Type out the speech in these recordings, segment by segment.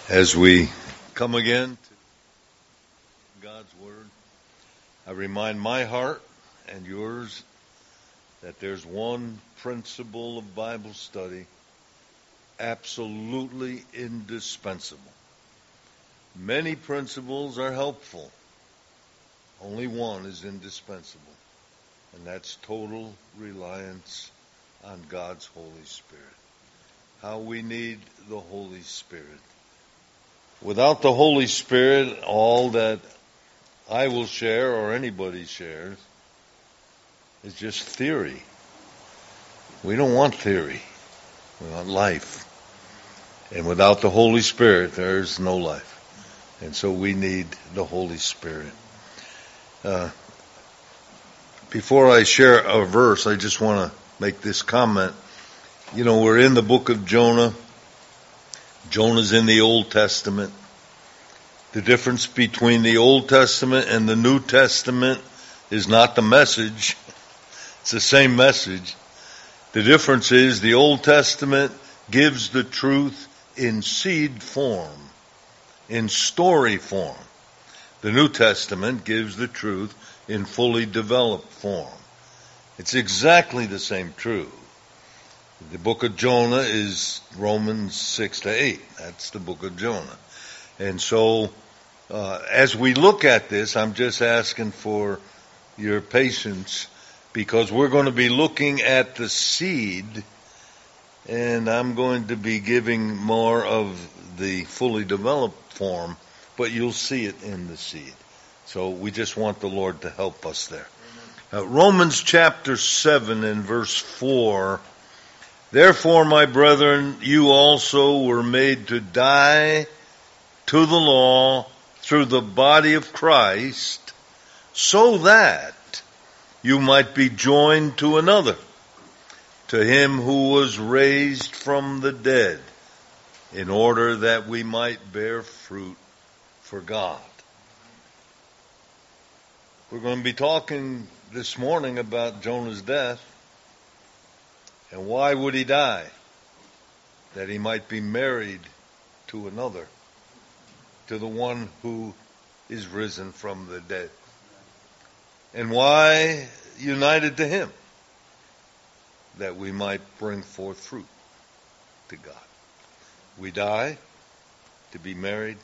As we come again to God's Word, I remind my heart and yours that there's one principle of Bible study absolutely indispensable. Many principles are helpful. Only one is indispensable, and that's total reliance on God's Holy Spirit. How we need the Holy Spirit. Without the Holy Spirit, all that I will share or anybody shares is just theory. We don't want theory. We want life. And without the Holy Spirit, there's no life. And so we need the Holy Spirit. Before I share a verse, I just want to make this comment. You know, we're in the book of Jonah. Jonah's in the Old Testament. The difference between the Old Testament and the New Testament is not the message. It's the same message. The difference is the Old Testament gives the truth in seed form, in story form. The New Testament gives the truth in fully developed form. It's exactly the same truth. The book of Jonah is Romans 6 to 8. That's the book of Jonah. And so, as we look at this, I'm just asking for your patience because we're going to be looking at the seed, and I'm going to be giving more of the fully developed form, but you'll see it in the seed. So we just want the Lord to help us there. Romans chapter 7 and verse 4. Therefore, my brethren, you also were made to die to the law through the body of Christ, so that you might be joined to another, to him who was raised from the dead, in order that we might bear fruit for God. We're going to be talking this morning about Jonah's death. And why would he die? That he might be married to another, to the one who is risen from the dead. And why united to him? That we might bring forth fruit to God. We die to be married.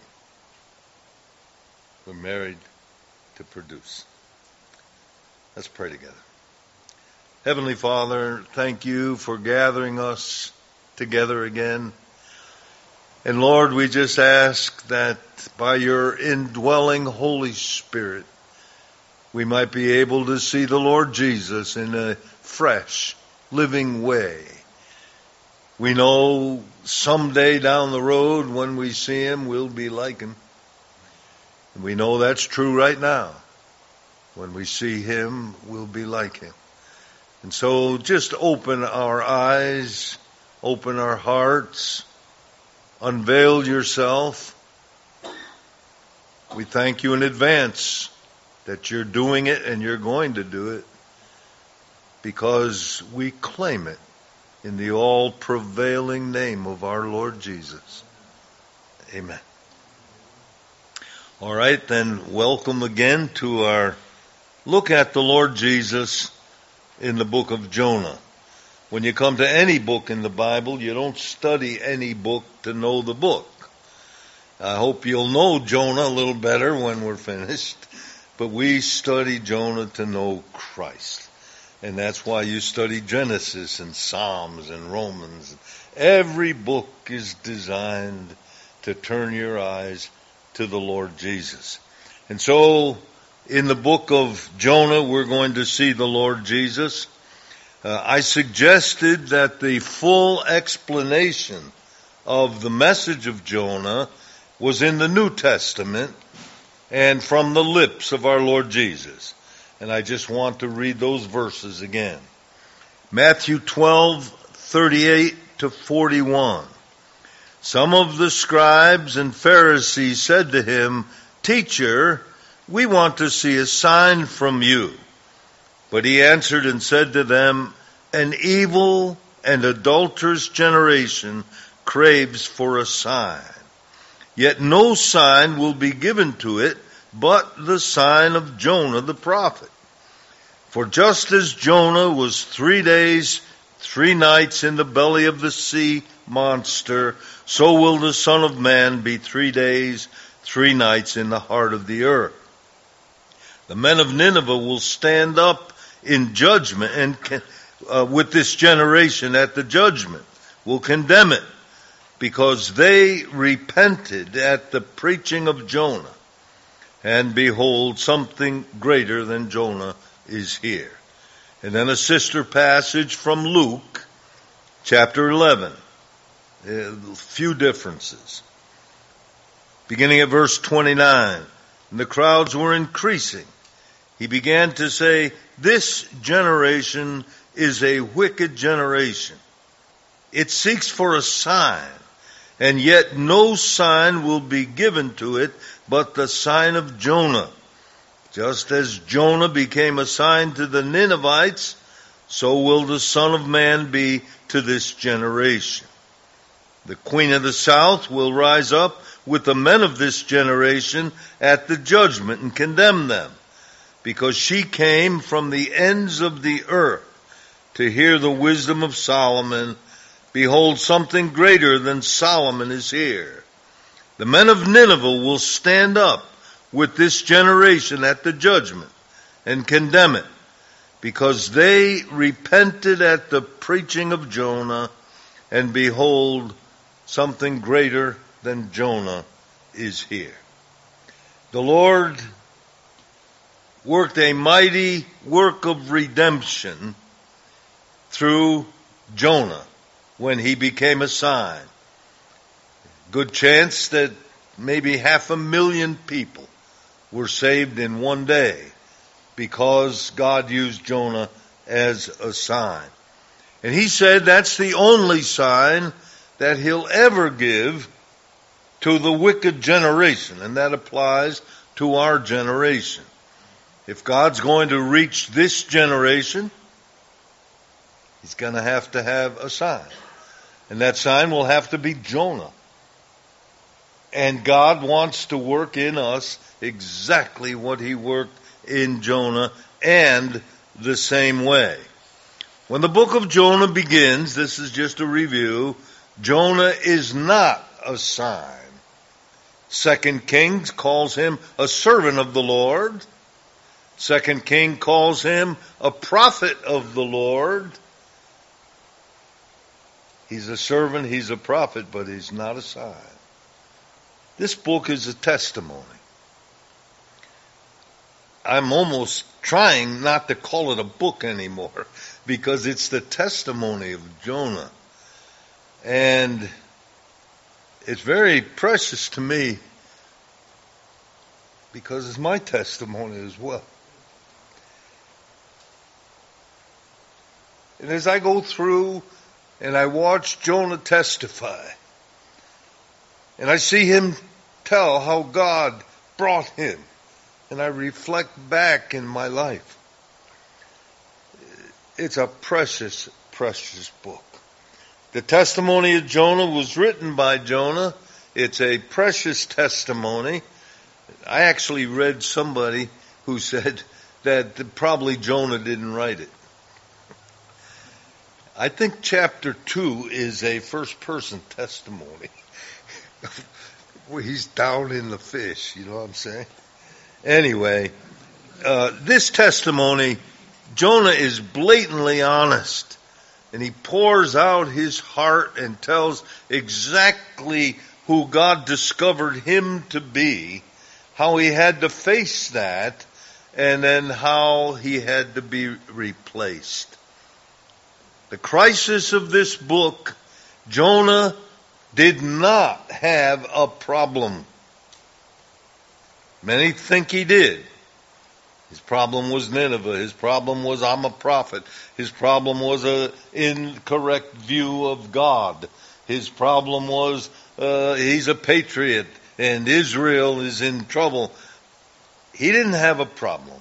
We're married to produce. Let's pray together. Heavenly Father, thank you for gathering us together again. And Lord, we just ask that by your indwelling Holy Spirit, we might be able to see the Lord Jesus in a fresh, living way. We know someday down the road when we see him, we'll be like him. And we know that's true right now. When we see him, we'll be like him. And so just open our eyes, open our hearts, unveil yourself. We thank you in advance that you're doing it and you're going to do it because we claim it in the all-prevailing name of our Lord Jesus. Amen. All right, then welcome again to our look at the Lord Jesus in the book of Jonah. When you come to any book in the Bible, you don't study any book to know the book. I hope you'll know Jonah a little better when we're finished, but we study Jonah to know Christ. And that's why you study Genesis and Psalms and Romans. Every book is designed to turn your eyes to the Lord Jesus. And so, in the book of Jonah, we're going to see the Lord Jesus. I suggested that the full explanation of the message of Jonah was in the New Testament and from the lips of our Lord Jesus. And I just want to read those verses again. Matthew 12:38 to 41. Some of the scribes and Pharisees said to him, "Teacher, we want to see a sign from you." But he answered and said to them, "An evil and adulterous generation craves for a sign, Yet no sign will be given to it but the sign of Jonah the prophet. For just as Jonah was 3 days, 3 nights in the belly of the sea monster, so will the Son of Man be 3 days, 3 nights in the heart of the earth. The men of Nineveh will stand up in judgment and with this generation at the judgment, will condemn it, because they repented at the preaching of Jonah. And behold, something greater than Jonah is here. And then a sister passage from Luke, chapter 11. A few differences. Beginning at verse 29. And the crowds were increasing. He began to say, this generation is a wicked generation. It seeks for a sign, and yet no sign will be given to it but the sign of Jonah. Just as Jonah became a sign to the Ninevites, so will the Son of Man be to this generation. The Queen of the South will rise up with the men of this generation at the judgment and condemn them, because she came from the ends of the earth to hear the wisdom of Solomon. Behold, something greater than Solomon is here. The men of Nineveh will stand up with this generation at the judgment and condemn it, because they repented at the preaching of Jonah, and behold, something greater than Jonah is here. The Lord worked a mighty work of redemption through Jonah when he became a sign. Good chance that maybe 500,000 people were saved in one day because God used Jonah as a sign. And he said that's the only sign that he'll ever give to the wicked generation, and that applies to our generation. If God's going to reach this generation, he's going to have a sign. And that sign will have to be Jonah. And God wants to work in us exactly what he worked in Jonah, and the same way. When the book of Jonah begins, this is just a review, Jonah is not a sign. 2 Kings calls him a servant of the Lord. 2 King calls him a prophet of the Lord. He's a servant, he's a prophet, but he's not a sign. This book is a testimony. I'm almost trying not to call it a book anymore, because it's the testimony of Jonah. And it's very precious to me because it's my testimony as well. And as I go through and I watch Jonah testify, and I see him tell how God brought him, and I reflect back in my life, it's a precious, precious book. The testimony of Jonah was written by Jonah. It's a precious testimony. I actually read somebody who said that probably Jonah didn't write it. I think chapter 2 is a first-person testimony. Where he's down in the fish, you know what I'm saying? Anyway, this testimony, Jonah is blatantly honest. And he pours out his heart and tells exactly who God discovered him to be, how he had to face that, and then how he had to be replaced. The crisis of this book, Jonah did not have a problem. Many think he did. His problem was Nineveh. His problem was, I'm a prophet. His problem was an incorrect view of God. His problem was, he's a patriot and Israel is in trouble. He didn't have a problem.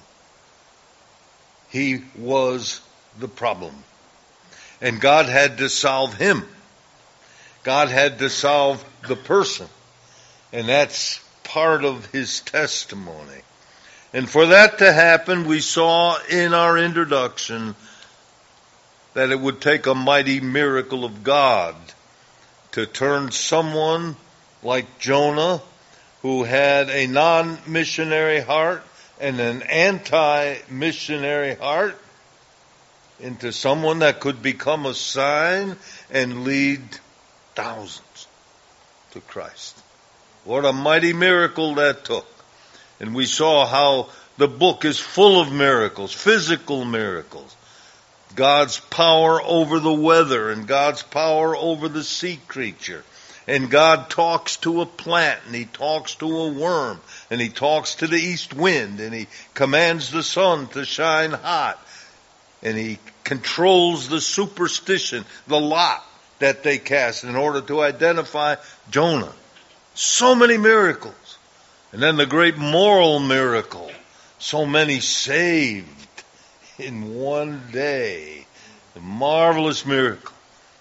He was the problem. And God had to solve him. God had to solve the person. And that's part of his testimony. And for that to happen, we saw in our introduction that it would take a mighty miracle of God to turn someone like Jonah, who had a non-missionary heart and an anti-missionary heart, into someone that could become a sign and lead thousands to Christ. What a mighty miracle that took. And we saw how the book is full of miracles, physical miracles. God's power over the weather and God's power over the sea creature. And God talks to a plant and he talks to a worm and he talks to the east wind and he commands the sun to shine hot. And he controls the superstition, the lot that they cast in order to identify Jonah. So many miracles. And then the great moral miracle. So many saved in one day. The marvelous miracle.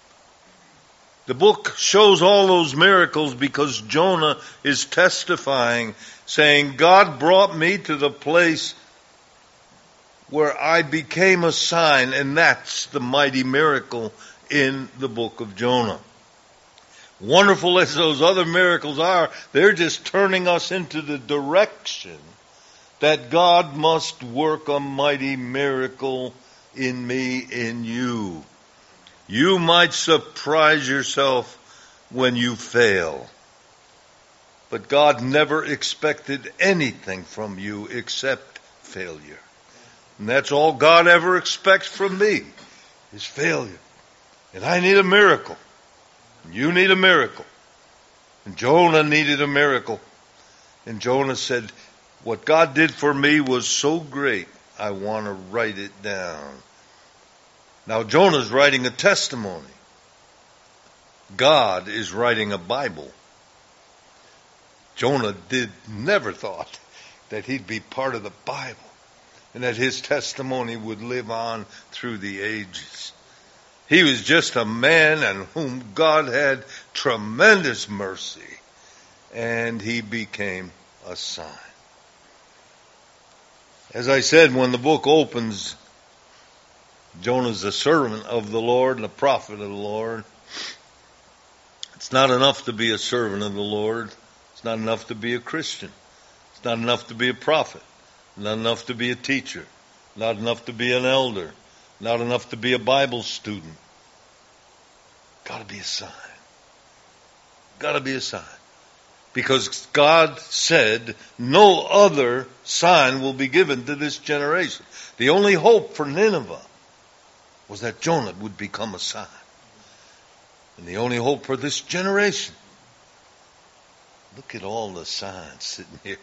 The book shows all those miracles because Jonah is testifying, saying, God brought me to the place where I became a sign, and that's the mighty miracle in the book of Jonah. Wonderful as those other miracles are, they're just turning us into the direction that God must work a mighty miracle in me, in you. You might surprise yourself when you fail. But God never expected anything from you except failure. And that's all God ever expects from me, is failure. And I need a miracle. You need a miracle. And Jonah needed a miracle. And Jonah said, what God did for me was so great, I want to write it down. Now Jonah's writing a testimony. God is writing a Bible. Jonah never thought that he'd be part of the Bible and that his testimony would live on through the ages. He was just a man on whom God had tremendous mercy, and he became a sign. As I said, when the book opens, Jonah's a servant of the Lord and a prophet of the Lord. It's not enough to be a servant of the Lord. It's not enough to be a Christian. It's not enough to be a prophet. Not enough to be a teacher. Not enough to be an elder. Not enough to be a Bible student. Got to be a sign. Got to be a sign. Because God said no other sign will be given to this generation. The only hope for Nineveh was that Jonah would become a sign. And the only hope for this generation. Look at all the signs sitting here.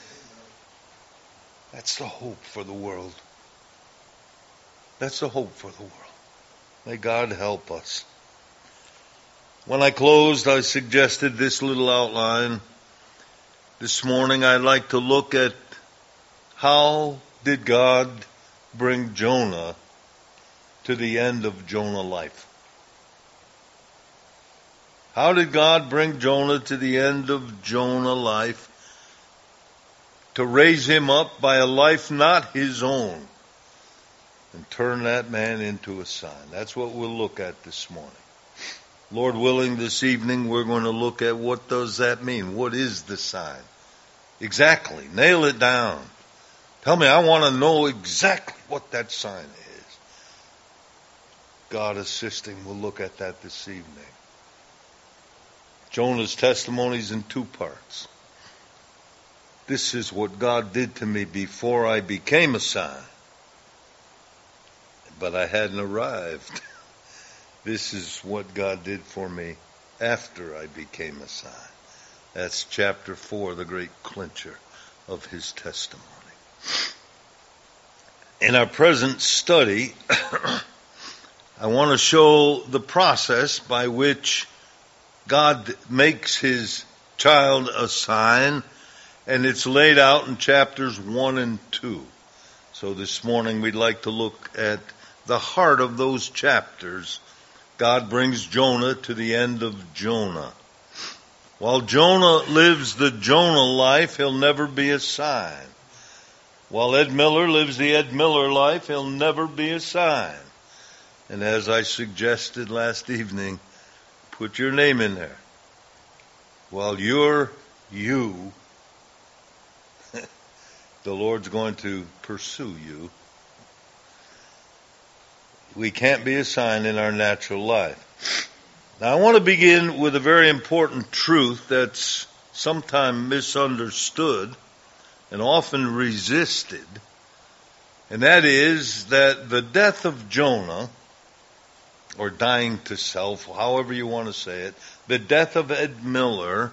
That's the hope for the world. That's the hope for the world. May God help us. When I closed, I suggested this little outline. This morning, I'd like to look at how did God bring Jonah to the end of Jonah's life. How did God bring Jonah to the end of Jonah's life? To raise him up by a life not his own and turn that man into a sign. That's what we'll look at this morning. Lord willing, this evening we're going to look at what does that mean? What is the sign? Exactly. Nail it down. Tell me, I want to know exactly what that sign is. God assisting, we'll look at that this evening. Jonah's testimony is in two parts. This is what God did to me before I became a sign. But I hadn't arrived. This is what God did for me after I became a sign. That's chapter 4, the great clincher of his testimony. In our present study, I want to show the process by which God makes his child a sign, and it's laid out in chapters 1 and 2. So this morning we'd like to look at the heart of those chapters. God brings Jonah to the end of Jonah. While Jonah lives the Jonah life, he'll never be a sign. While Ed Miller lives the Ed Miller life, he'll never be a sign. And as I suggested last evening, put your name in there. While you're you, the Lord's going to pursue you. We can't be a sign in our natural life. Now I want to begin with a very important truth that's sometimes misunderstood and often resisted. And that is that the death of Jonah, or dying to self, however you want to say it, the death of Ed Miller,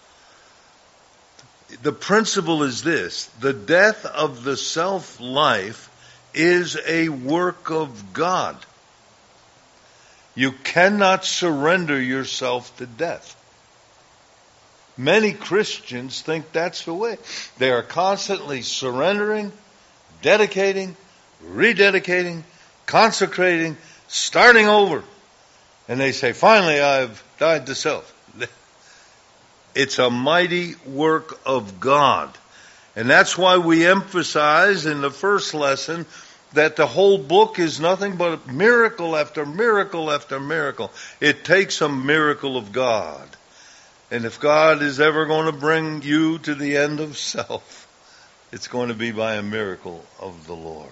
the principle is this: the death of the self-life is a work of God. You cannot surrender yourself to death. Many Christians think that's the way. They are constantly surrendering, dedicating, rededicating, consecrating, starting over. And they say, finally I've died to self. It's a mighty work of God. And that's why we emphasize in the first lesson that the whole book is nothing but miracle after miracle after miracle. It takes a miracle of God. And if God is ever going to bring you to the end of self, it's going to be by a miracle of the Lord.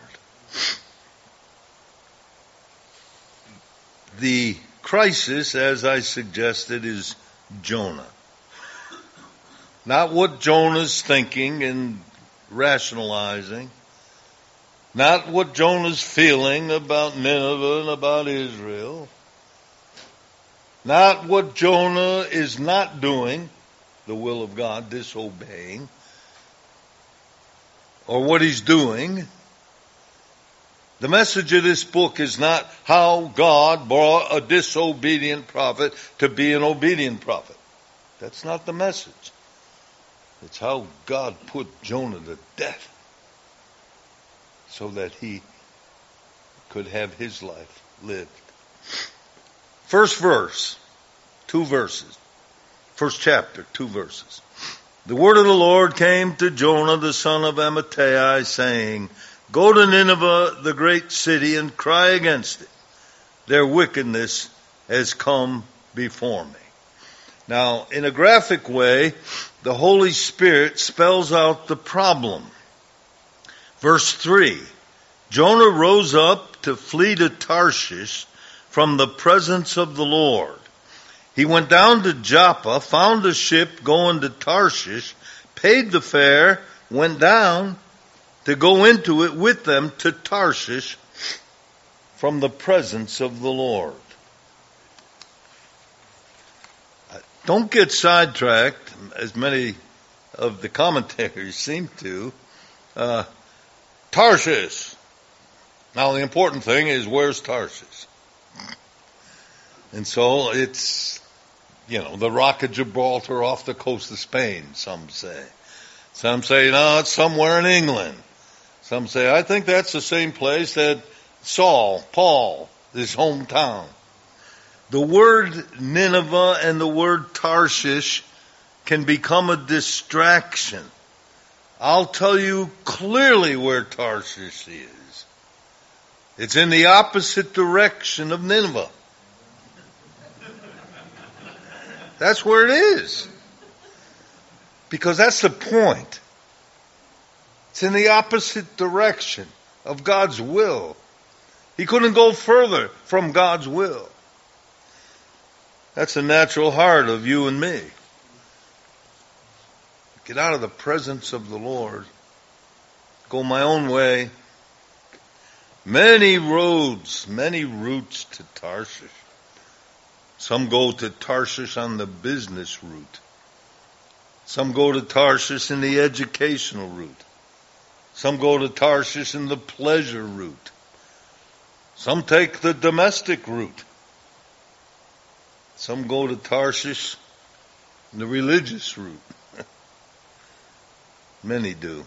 The crisis, as I suggested, is Jonah. Not what Jonah's thinking and rationalizing. Not what Jonah's feeling about Nineveh and about Israel. Not what Jonah is not doing, the will of God, disobeying. Or what he's doing. The message of this book is not how God brought a disobedient prophet to be an obedient prophet. That's not the message. It's how God put Jonah to death so that he could have his life lived. First verse, 2 verses. First chapter, 2 verses. The word of the Lord came to Jonah, the son of Amittai, saying, Go to Nineveh, the great city, and cry against it. Their wickedness has come before me. Now, in a graphic way, the Holy Spirit spells out the problem. Verse 3, Jonah rose up to flee to Tarshish from the presence of the Lord. He went down to Joppa, found a ship going to Tarshish, paid the fare, went down to go into it with them to Tarshish from the presence of the Lord. Don't get sidetracked, as many of the commentators seem to. Tarshish. Now the important thing is, where's Tarshish? And so it's, the Rock of Gibraltar off the coast of Spain, some say. Some say, no, it's somewhere in England. Some say, I think that's the same place that Paul, his hometown. The word Nineveh and the word Tarshish can become a distraction. I'll tell you clearly where Tarshish is. It's in the opposite direction of Nineveh. That's where it is. Because that's the point. It's in the opposite direction of God's will. He couldn't go further from God's will. That's the natural heart of you and me. Get out of the presence of the Lord. Go my own way. Many roads, many routes to Tarshish. Some go to Tarshish on the business route. Some go to Tarshish in the educational route. Some go to Tarshish in the pleasure route. Some take the domestic route. Some go to Tarshish in the religious route. Many do.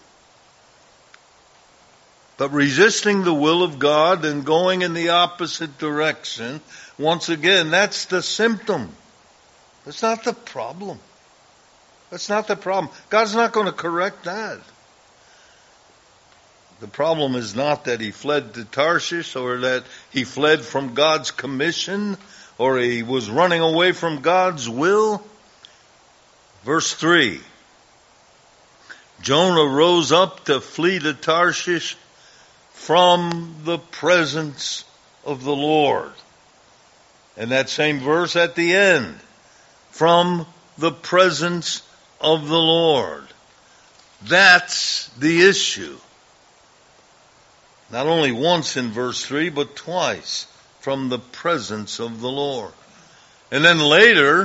But resisting the will of God and going in the opposite direction, once again, that's the symptom. That's not the problem. That's not the problem. God's not going to correct that. The problem is not that he fled to Tarshish or that he fled from God's commission or he was running away from God's will. Verse 3. Jonah rose up to flee to Tarshish from the presence of the Lord. And that same verse at the end. From the presence of the Lord. That's the issue. Not only once in verse 3, but twice. From the presence of the Lord. And then later,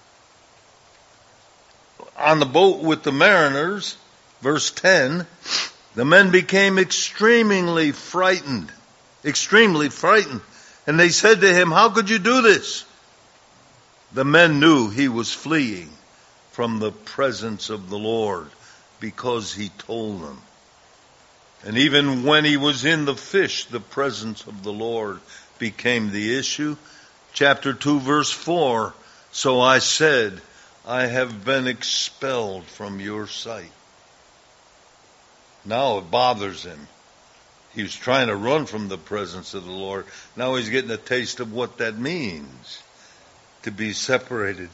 on the boat with the mariners, verse 10, the men became extremely frightened. And they said to him, how could you do this? The men knew he was fleeing from the presence of the Lord because he told them. And even when he was in the fish, the presence of the Lord became the issue. Chapter 2, verse 4, so I said, I have been expelled from your sight. Now it bothers him. He was trying to run from the presence of the Lord. Now he's getting a taste of what that means, to be separated.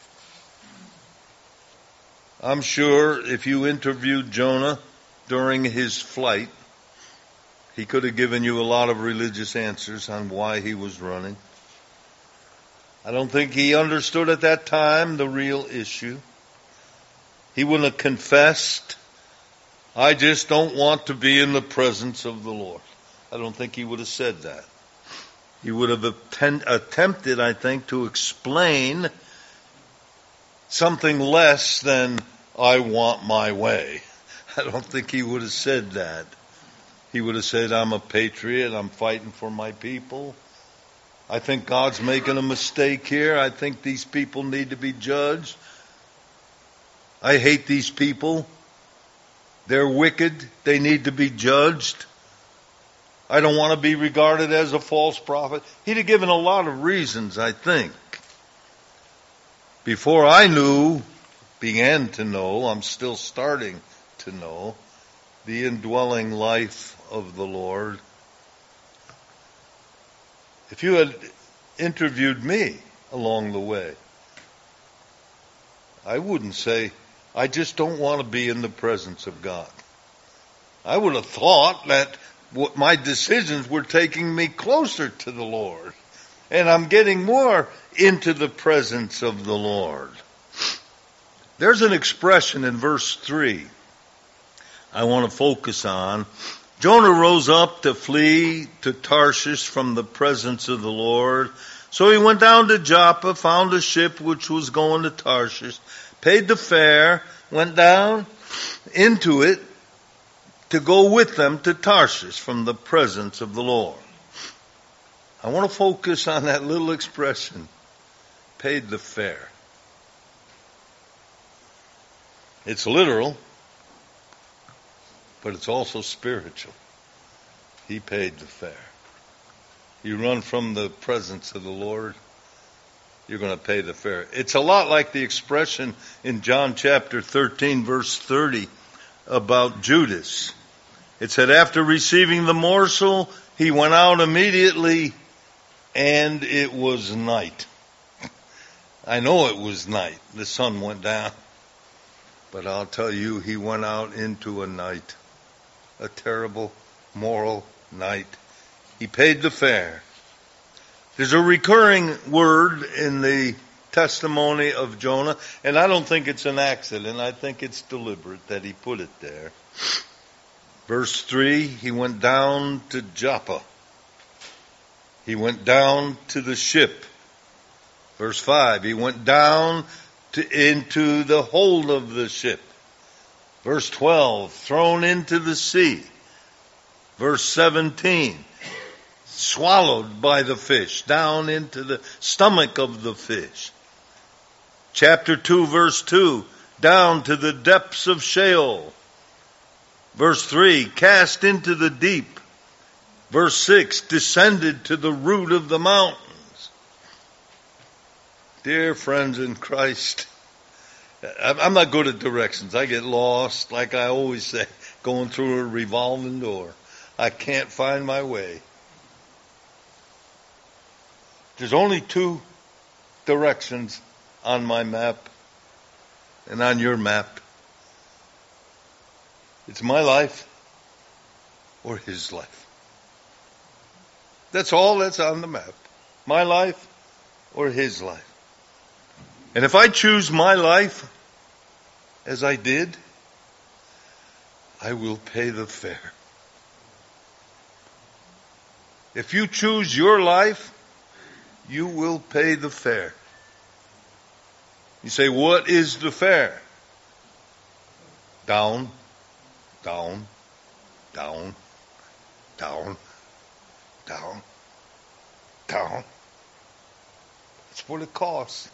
I'm sure if you interviewed Jonah during his flight, he could have given you a lot of religious answers on why he was running. I don't think he understood at that time the real issue. He wouldn't have confessed, I just don't want to be in the presence of the Lord. I don't think he would have said that. He would have attempted, I think, to explain something less than, I want my way. I don't think he would have said that. He would have said, I'm a patriot, I'm fighting for my people. I think God's making a mistake here. I think these people need to be judged. I hate these people. They're wicked. They need to be judged. I don't want to be regarded as a false prophet. He'd have given a lot of reasons, I think. Before I began to know, I'm still starting to know, the indwelling life of the Lord. If you had interviewed me along the way, I wouldn't say, I just don't want to be in the presence of God. I would have thought that my decisions were taking me closer to the Lord. And I'm getting more into the presence of the Lord. There's an expression in verse 3 I want to focus on. Jonah rose up to flee to Tarshish from the presence of the Lord. So he went down to Joppa, found a ship which was going to Tarshish, paid the fare, went down into it to go with them to Tarshish from the presence of the Lord. I want to focus on that little expression, paid the fare. It's literal, but it's also spiritual. He paid the fare. You run from the presence of the Lord, you're going to pay the fare. It's a lot like the expression in John chapter 13, verse 30 about Judas. It said, after receiving the morsel, he went out immediately, and it was night. I know it was night. The sun went down. But I'll tell you, he went out into a night. A terrible, moral night. He paid the fare. There's a recurring word in the testimony of Jonah, and I don't think it's an accident. I think it's deliberate that he put it there. Verse 3, he went down to Joppa. He went down to the ship. Verse 5, he went down into the hold of the ship. Verse 12, thrown into the sea. Verse 17, swallowed by the fish, down into the stomach of the fish. Chapter 2, verse 2, down to the depths of Sheol. Verse 3, cast into the deep. Verse 6, descended to the root of the mountains. Dear friends in Christ, I'm not good at directions. I get lost, like I always say, going through a revolving door. I can't find my way. There's only two directions on my map and on your map. It's my life or his life. That's all that's on the map. My life or his life. And if I choose my life, as I did, I will pay the fare. If you choose your life, you will pay the fare. You say, what is the fare? Down, down, down, down, down, down. That's what it costs.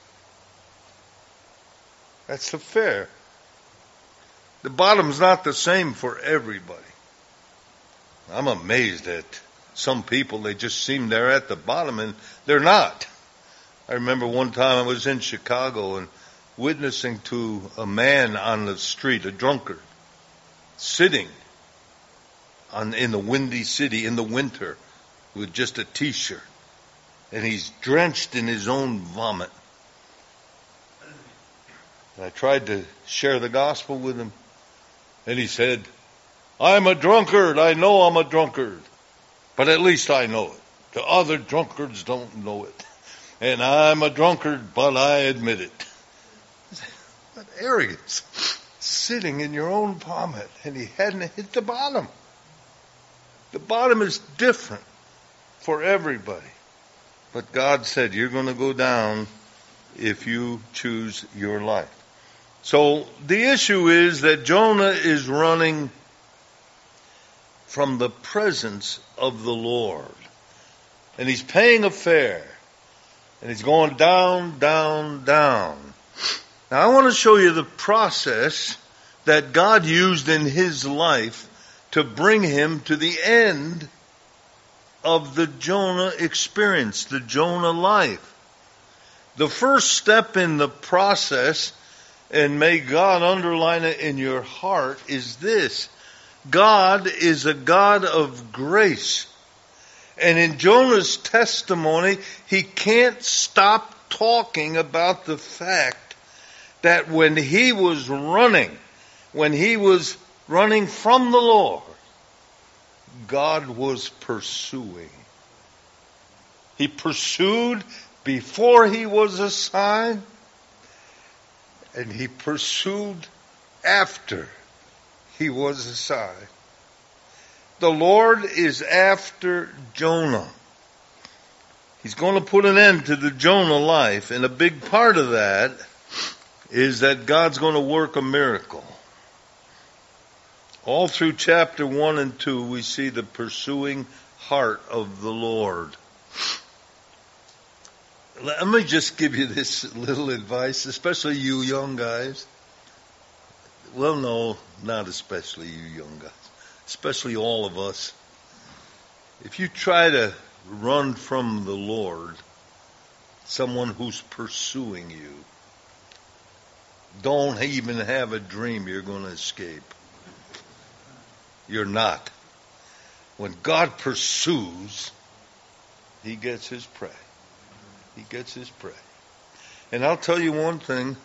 That's the fare. The bottom's not the same for everybody. I'm amazed at some people. They just seem they're at the bottom, and they're not. I remember one time I was in Chicago and witnessing to a man on the street, a drunkard, sitting in the windy city in the winter with just a t-shirt. And he's drenched in his own vomit. And I tried to share the gospel with him. And he said, I'm a drunkard. I know I'm a drunkard. But at least I know it. The other drunkards don't know it. And I'm a drunkard, but I admit it. What arrogance. Sitting in your own vomit. And he hadn't hit the bottom. The bottom is different for everybody. But God said, you're going to go down if you choose your life. So the issue is that Jonah is running from the presence of the Lord. And he's paying a fare. And he's going down, down, down. Now I want to show you the process that God used in his life to bring him to the end of the Jonah experience, the Jonah life. The first step in the process, and may God underline it in your heart, is this. God is a God of grace. And in Jonah's testimony, he can't stop talking about the fact that when he was running from the Lord, God was pursuing. He pursued before he was assigned, and he pursued after he was assigned. The Lord is after Jonah. He's going to put an end to the Jonah life, and a big part of that is that God's going to work a miracle. All through chapter 1 and 2, we see the pursuing heart of the Lord. Let me just give you this little advice, especially you young guys. Well, no, not especially you young guys. Especially all of us. If you try to run from the Lord, someone who's pursuing you, don't even have a dream you're going to escape. You're not. When God pursues, he gets his prey. He gets his prey. And I'll tell you one thing.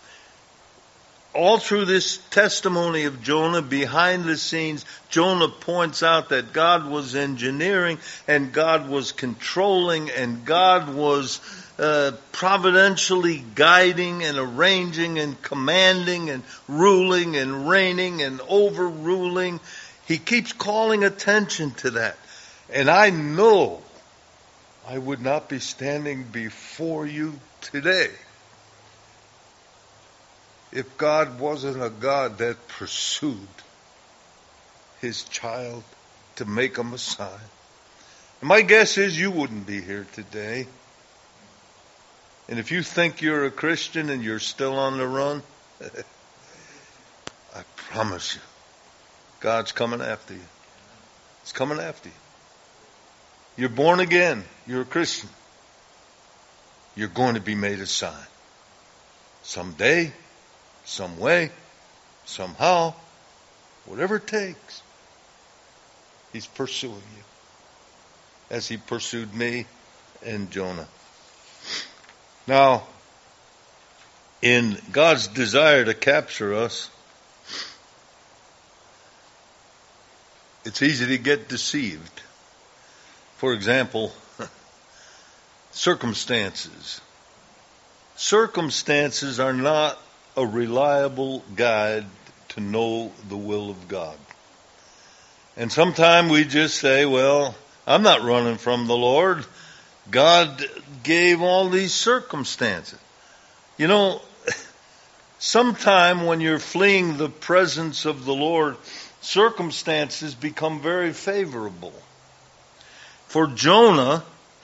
All through this testimony of Jonah, behind the scenes, Jonah points out that God was engineering and God was controlling and God was providentially guiding and arranging and commanding and ruling and reigning and overruling. He keeps calling attention to that. And I know I would not be standing before you today if God wasn't a God that pursued his child to make a Messiah. And my guess is you wouldn't be here today. And if you think you're a Christian and you're still on the run, I promise you, God's coming after you. He's coming after you. You're born again. You're a Christian. You're going to be made a sign. Someday, some way, somehow, whatever it takes. He's pursuing you as he pursued me and Jonah. Now, in God's desire to capture us, it's easy to get deceived. For example, circumstances. Circumstances are not a reliable guide to know the will of God. And sometimes we just say, well, I'm not running from the Lord. God gave all these circumstances. You know, sometime when you're fleeing the presence of the Lord, circumstances become very favorable. For Jonah,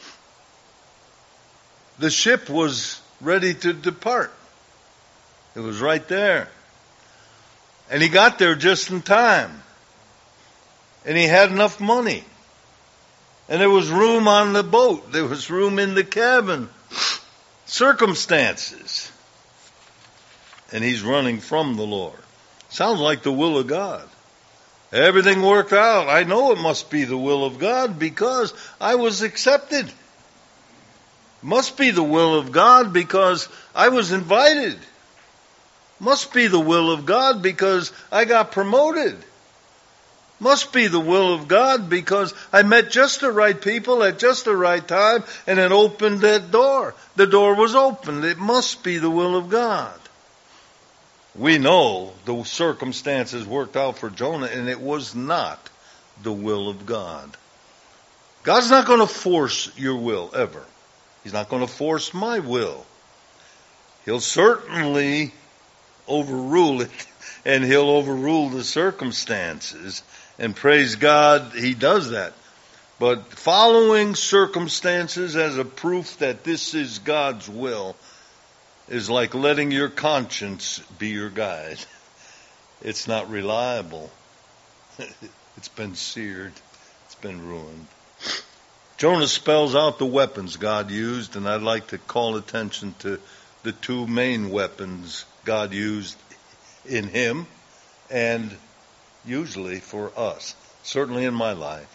the ship was ready to depart. It was right there. And he got there just in time. And he had enough money. And there was room on the boat. There was room in the cabin. Circumstances. And he's running from the Lord. Sounds like the will of God. Everything worked out. I know it must be the will of God because I was accepted. It must be the will of God because I was invited. Must be the will of God because I got promoted. Must be the will of God because I met just the right people at just the right time and it opened that door. The door was opened. It must be the will of God. We know the circumstances worked out for Jonah and it was not the will of God. God's not going to force your will ever. He's not going to force my will. He'll certainly overrule it and he'll overrule the circumstances. And praise God, he does that. But following circumstances as a proof that this is God's will is like letting your conscience be your guide. It's not reliable. It's been seared. It's been ruined. Jonah spells out the weapons God used, and I'd like to call attention to the two main weapons God used in him and usually for us, certainly in my life.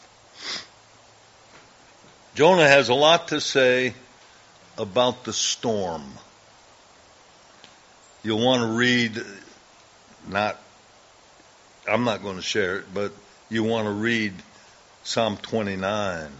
Jonah has a lot to say about the storm. You'll want to read, I'm not going to share it, but you want to read Psalm 29.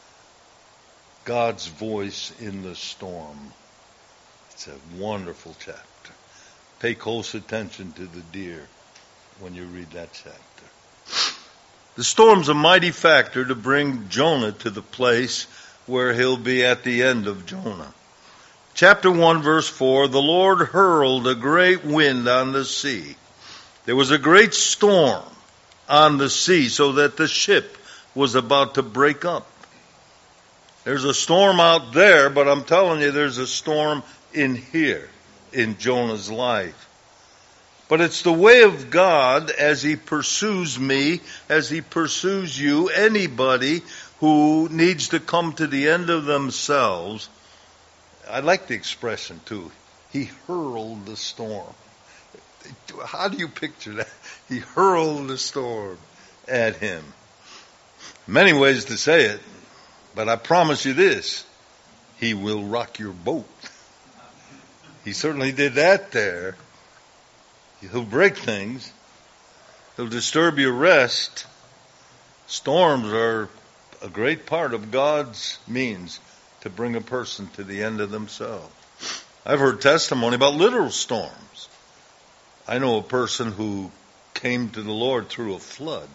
God's voice in the storm. It's a wonderful chapter. Pay close attention to the deer when you read that chapter. The storm's a mighty factor to bring Jonah to the place where he'll be at the end of Jonah. Chapter 1, verse 4, the Lord hurled a great wind on the sea. There was a great storm on the sea so that the ship was about to break up. There's a storm out there, but I'm telling you, there's a storm in here, in Jonah's life. But it's the way of God as he pursues me, as he pursues you, anybody who needs to come to the end of themselves. I like the expression too. He hurled the storm. How do you picture that? He hurled the storm at him. Many ways to say it, but I promise you this, he will rock your boat. He certainly did that there. He'll break things. He'll disturb your rest. Storms are a great part of God's means to bring a person to the end of themselves. I've heard testimony about literal storms. I know a person who came to the Lord through a flood.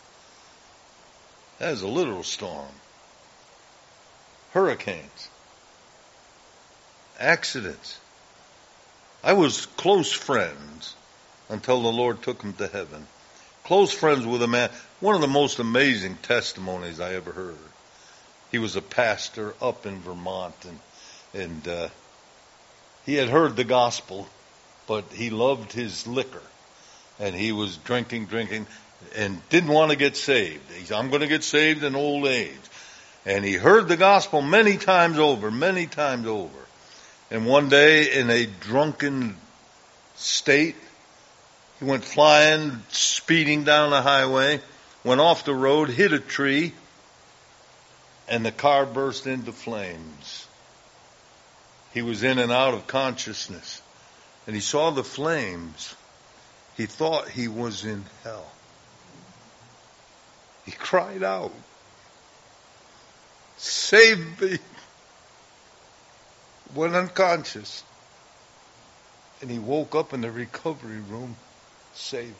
That is a literal storm. Hurricanes. Accidents. I was close friends until the Lord took him to heaven. Close friends with a man. One of the most amazing testimonies I ever heard. He was a pastor up in Vermont, and he had heard the gospel, but he loved his liquor, and he was drinking, and didn't want to get saved. He said, I'm going to get saved in old age. And he heard the gospel many times over. And one day, in a drunken state, He went flying, speeding down the highway, went off the road, hit a tree, and the car burst into flames. He was in and out of consciousness, and he saw the flames. He thought he was in hell. He cried out, "Save me!" Went unconscious. And he woke up in the recovery room, saved.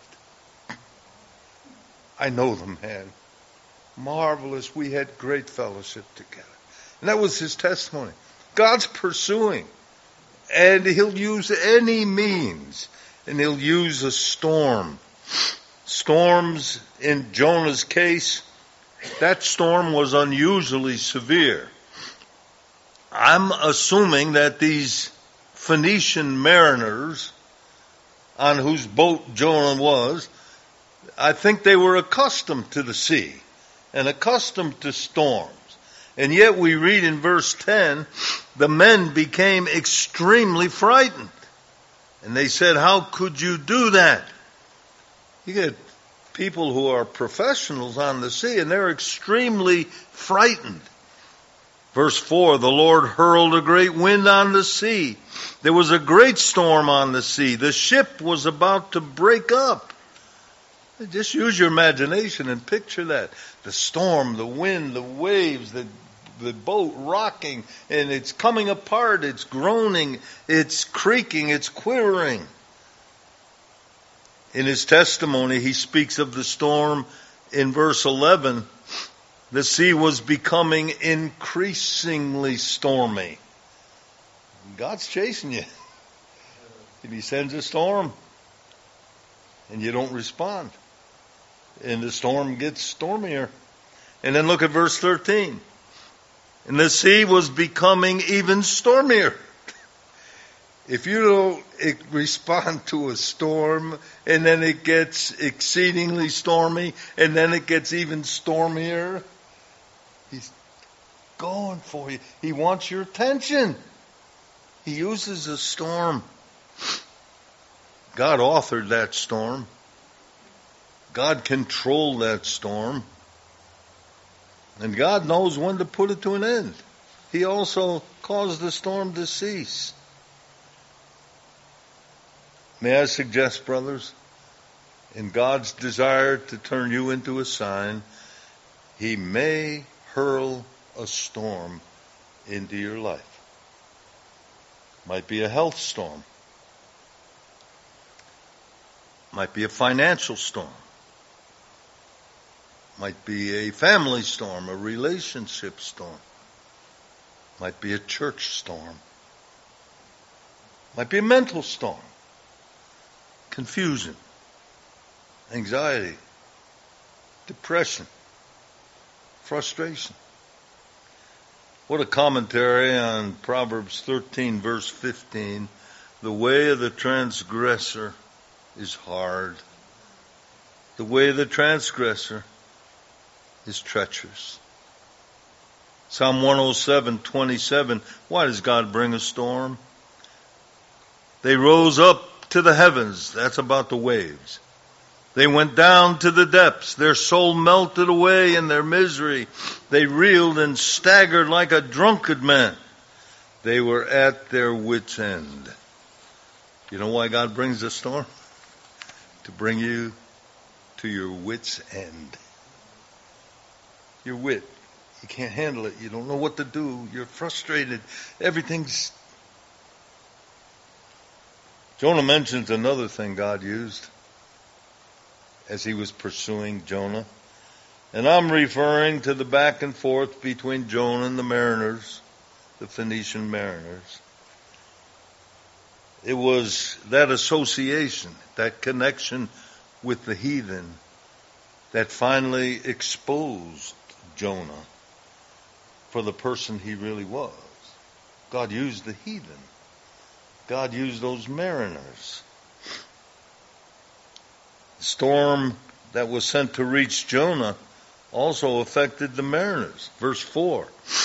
I know the man. Marvelous. We had great fellowship together. And that was his testimony. God's pursuing. And he'll use any means. And he'll use a storm. Storms, in Jonah's case, that storm was unusually severe. I'm assuming that these Phoenician mariners on whose boat Jonah was, I think they were accustomed to the sea and accustomed to storms. And yet we read in verse 10, the men became extremely frightened. And they said, "How could you do that?" You get people who are professionals on the sea and they're extremely frightened. Verse 4, the Lord hurled a great wind on the sea. There was a great storm on the sea. The ship was about to break up. Just use your imagination and picture that. The storm, the wind, the waves, the boat rocking, and it's coming apart, it's groaning, it's creaking, it's quivering. In his testimony, he speaks of the storm in verse 11. The sea was becoming increasingly stormy. God's chasing you. And he sends a storm. And you don't respond. And the storm gets stormier. And then look at verse 13. And the sea was becoming even stormier. If you don't respond to a storm, and then it gets exceedingly stormy, and then it gets even stormier, he's going for you. He wants your attention. He uses a storm. God authored that storm. God controlled that storm. And God knows when to put it to an end. He also caused the storm to cease. May I suggest, brothers, in God's desire to turn you into a sign, He may hurl a storm into your life. Might be a health storm. Might be a financial storm. Might be a family storm, a relationship storm. Might be a church storm. Might be a mental storm. Confusion, anxiety, depression, frustration. What a commentary on Proverbs 13, verse 15. The way of the transgressor is hard. The way of the transgressor is treacherous. Psalm 107, 27. Why does God bring a storm? They rose up to the heavens. That's about the waves. They went down to the depths. Their soul melted away in their misery. They reeled and staggered like a drunkard man. They were at their wits' end. You know why God brings a storm? To bring you to your wits' end. Your wit. You can't handle it. You don't know what to do. You're frustrated. Everything's... Jonah mentions another thing God used as he was pursuing Jonah. And I'm referring to the back and forth between Jonah and the mariners, the Phoenician mariners. It was that association, that connection with the heathen that finally exposed Jonah for the person he really was. God used the heathen. God used those mariners. The storm that was sent to reach Jonah also affected the mariners. Verse 4.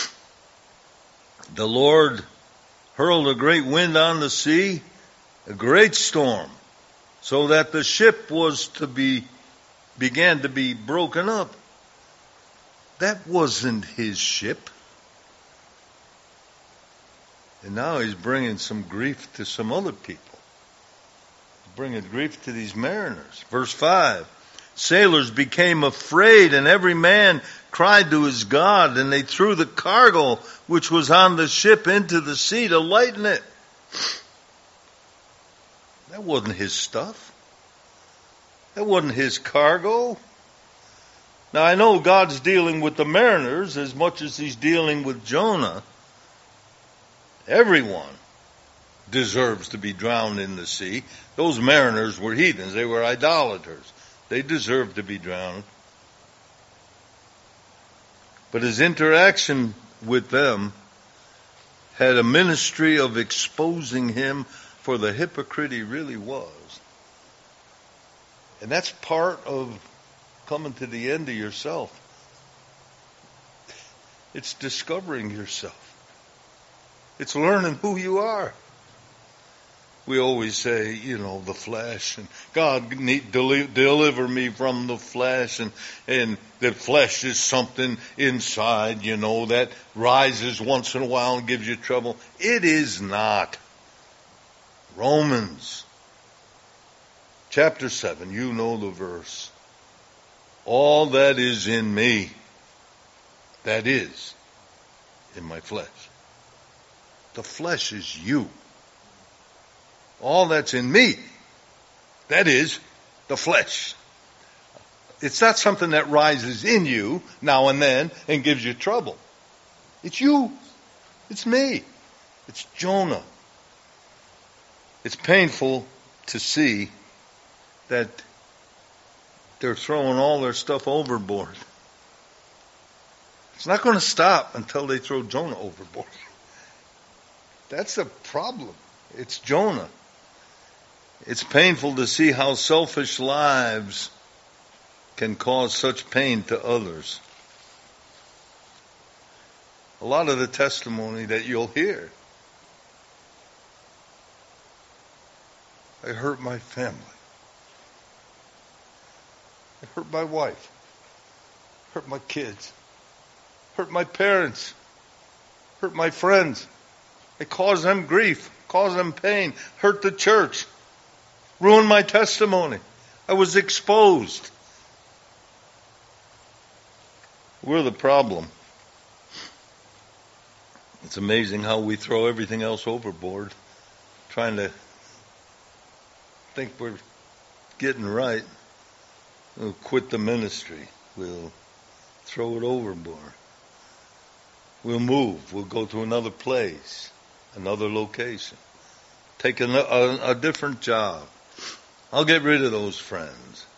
The Lord hurled a great wind on the sea, a great storm, so that the ship began to be broken up. That wasn't his ship. And now he's bringing some grief to some other people. He's bringing grief to these mariners. Verse 5, sailors became afraid, and every man cried to his God, and they threw the cargo which was on the ship into the sea to lighten it. That wasn't his stuff. That wasn't his cargo. Now I know God's dealing with the mariners as much as he's dealing with Jonah. Everyone deserves to be drowned in the sea. Those mariners were heathens. They were idolaters. They deserved to be drowned. But his interaction with them had a ministry of exposing him for the hypocrite he really was. And that's part of coming to the end of yourself. It's discovering yourself. It's learning who you are. We always say, the flesh, and God deliver me from the flesh, and the flesh is something inside, that rises once in a while and gives you trouble. It is not. Romans chapter 7, you know the verse. All that is in me, that is in my flesh. The flesh is you. All that's in me, that is the flesh. It's not something that rises in you now and then and gives you trouble. It's you. It's me. It's Jonah. It's painful to see that they're throwing all their stuff overboard. It's not going to stop until they throw Jonah overboard. That's the problem. It's Jonah. It's painful to see how selfish lives can cause such pain to others. A lot of the testimony that you'll hear. I hurt my family. I hurt my wife. Hurt my kids. Hurt my parents. Hurt my friends. I caused them grief. Caused them pain. Hurt the church. Ruined my testimony. I was exposed. We're the problem. It's amazing how we throw everything else overboard, trying to think we're getting right. We'll quit the ministry. We'll throw it overboard. We'll move. We'll go to another place, another location. Take a different job. I'll get rid of those friends.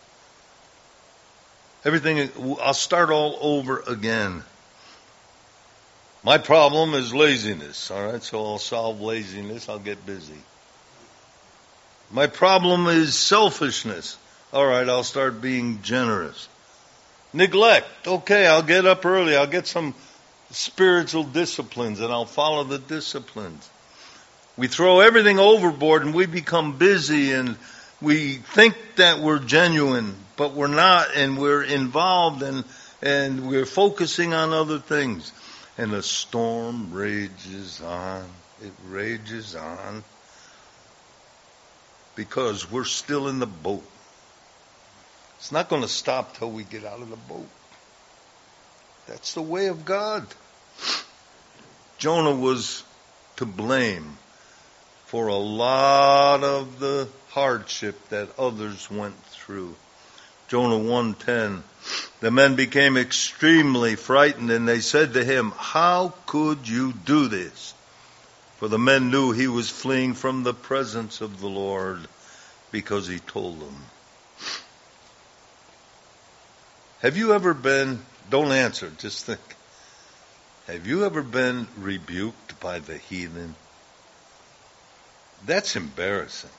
I'll start all over again. My problem is laziness, all right? So I'll solve laziness. I'll get busy. My problem is selfishness. All right, I'll start being generous. Neglect. Okay, I'll get up early. I'll get some spiritual disciplines and I'll follow the disciplines. We throw everything overboard and we become busy and we think that we're genuine, but we're not, and we're involved and we're focusing on other things. And the storm rages on. It rages on because we're still in the boat. It's not going to stop till we get out of the boat. That's the way of God. Jonah was to blame for a lot of the hardship that others went through. Jonah 1:10, the men became extremely frightened and they said to him, "How could you do this?" For the men knew he was fleeing from the presence of the Lord because he told them. Have you ever been, don't answer, just think. Have you ever been rebuked by the heathen? That's embarrassing.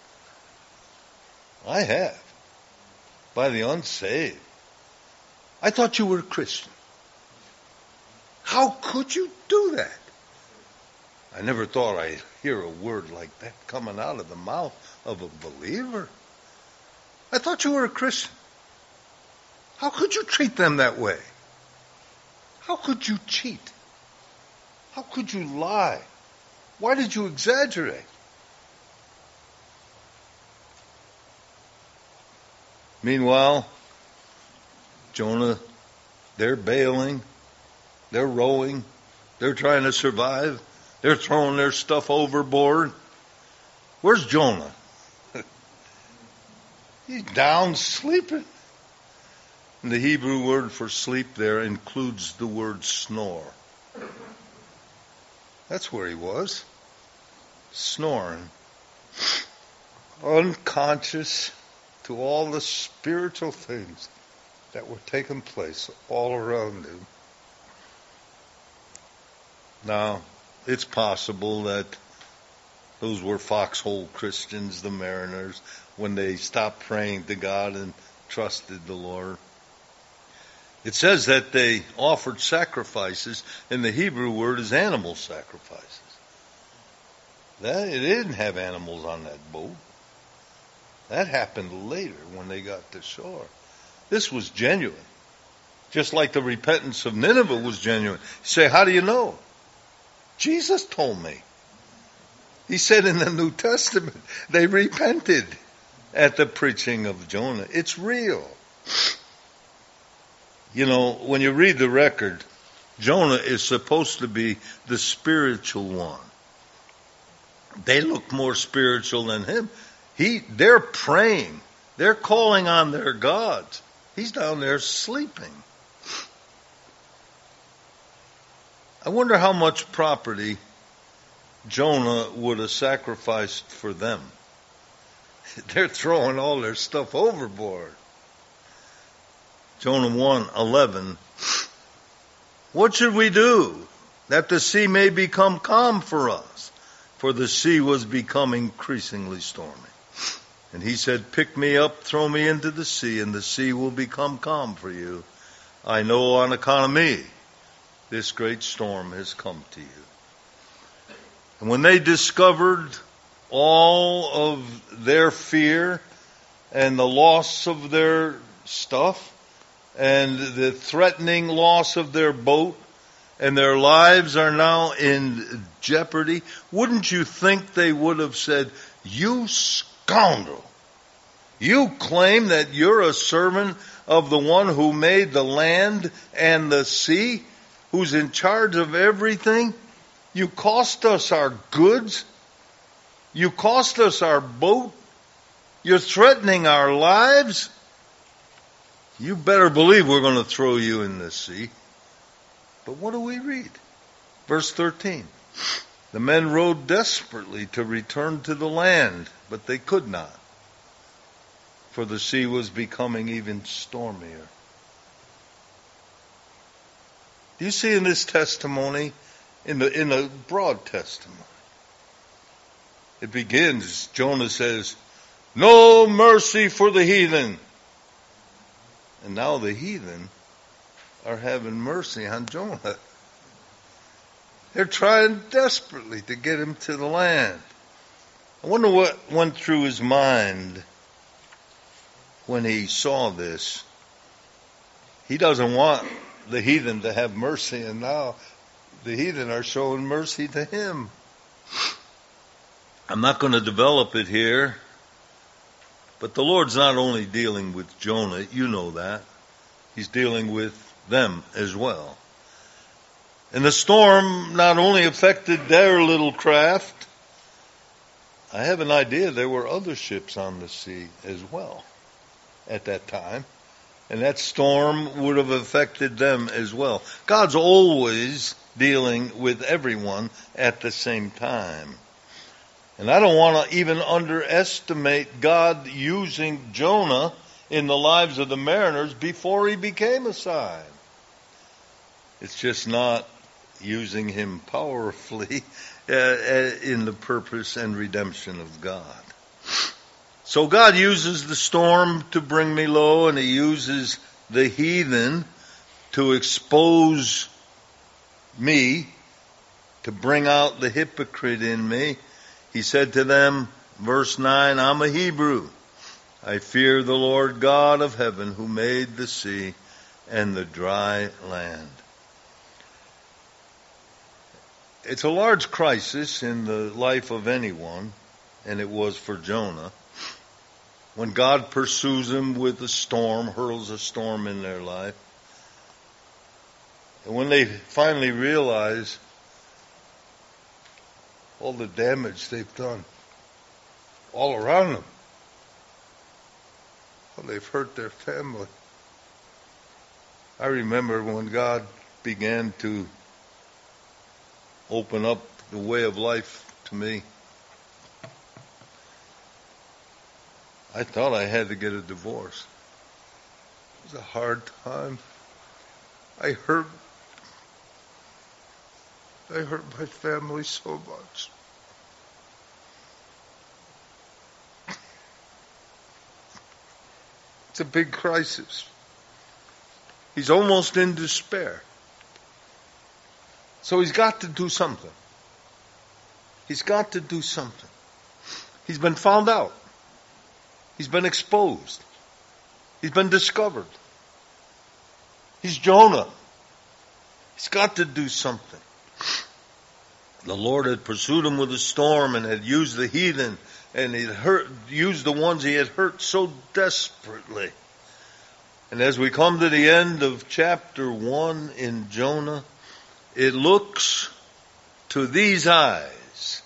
I have. By the unsaved. I thought you were a Christian. How could you do that? I never thought I'd hear a word like that coming out of the mouth of a believer. I thought you were a Christian. How could you treat them that way? How could you cheat? How could you lie? Why did you exaggerate? Meanwhile, Jonah, they're bailing, they're rowing, they're trying to survive, they're throwing their stuff overboard. Where's Jonah? He's down sleeping. And the Hebrew word for sleep there includes the word snore. That's where he was. Snoring. Unconscious to all the spiritual things that were taking place all around him. Now, it's possible that those were foxhole Christians, the mariners, when they stopped praying to God and trusted the Lord. It says that they offered sacrifices, and the Hebrew word is animal sacrifices. They didn't have animals on that boat. That happened later when they got to shore. This was genuine. Just like the repentance of Nineveh was genuine. You say, how do you know? Jesus told me. He said in the New Testament, they repented at the preaching of Jonah. It's real. You know, when you read the record, Jonah is supposed to be the spiritual one. They look more spiritual than him. They're praying. They're calling on their gods. He's down there sleeping. I wonder how much property Jonah would have sacrificed for them. They're throwing all their stuff overboard. Jonah 1:11. What should we do that the sea may become calm for us? For the sea was becoming increasingly stormy. And he said, pick me up, throw me into the sea, and the sea will become calm for you. I know on account of me, this great storm has come to you. And when they discovered all of their fear and the loss of their stuff and the threatening loss of their boat and their lives are now in jeopardy, wouldn't you think they would have said, you scoundrel, you claim that you're a servant of the one who made the land and the sea, who's in charge of everything? You cost us our goods. You cost us our boat. You're threatening our lives. You better believe we're going to throw you in the sea. But what do we read? Verse 13. The men rowed desperately to return to the land, but they could not, for the sea was becoming even stormier. Do you see in this testimony, in the broad testimony, it begins, Jonah says, no mercy for the heathen. And now the heathen are having mercy on Jonah. They're trying desperately to get him to the land. I wonder what went through his mind when he saw this. He doesn't want the heathen to have mercy, and now the heathen are showing mercy to him. I'm not going to develop it here, but the Lord's not only dealing with Jonah, you know that. He's dealing with them as well. And the storm not only affected their little craft, I have an idea there were other ships on the sea as well at that time. And that storm would have affected them as well. God's always dealing with everyone at the same time. And I don't want to even underestimate God using Jonah in the lives of the mariners before he became a sign. It's just not using him powerfully in the purpose and redemption of God. So God uses the storm to bring me low, and he uses the heathen to expose me, to bring out the hypocrite in me. He said to them, verse 9, I'm a Hebrew, I fear the Lord God of heaven, who made the sea and the dry land. It's a large crisis in the life of anyone, and it was for Jonah. When God pursues him with a storm, hurls a storm in their life, and when they finally realize all the damage they've done all around them, how they've hurt their family. I remember when God began to open up the way of life to me, I thought I had to get a divorce. It was a hard time. I hurt my family so much. It's a big crisis. He's almost in despair. So he's got to do something. He's got to do something. He's been found out. He's been exposed. He's been discovered. He's Jonah. He's got to do something. The Lord had pursued him with a storm and had used the heathen and he used the ones he had hurt so desperately. And as we come to the end of chapter 1 in Jonah, it looks to these eyes,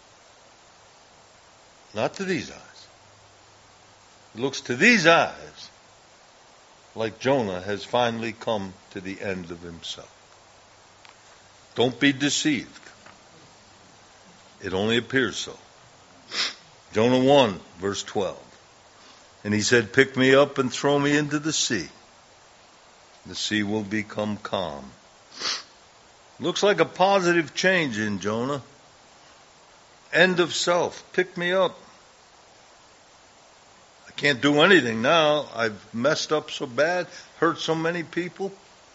not to these eyes. It looks to these eyes like Jonah has finally come to the end of himself. Don't be deceived. It only appears so. Jonah 1, verse 12. And he said, pick me up and throw me into the sea. The sea will become calm. Looks like a positive change in Jonah. End of self. Pick me up. I can't do anything now. I've messed up so bad, hurt so many people.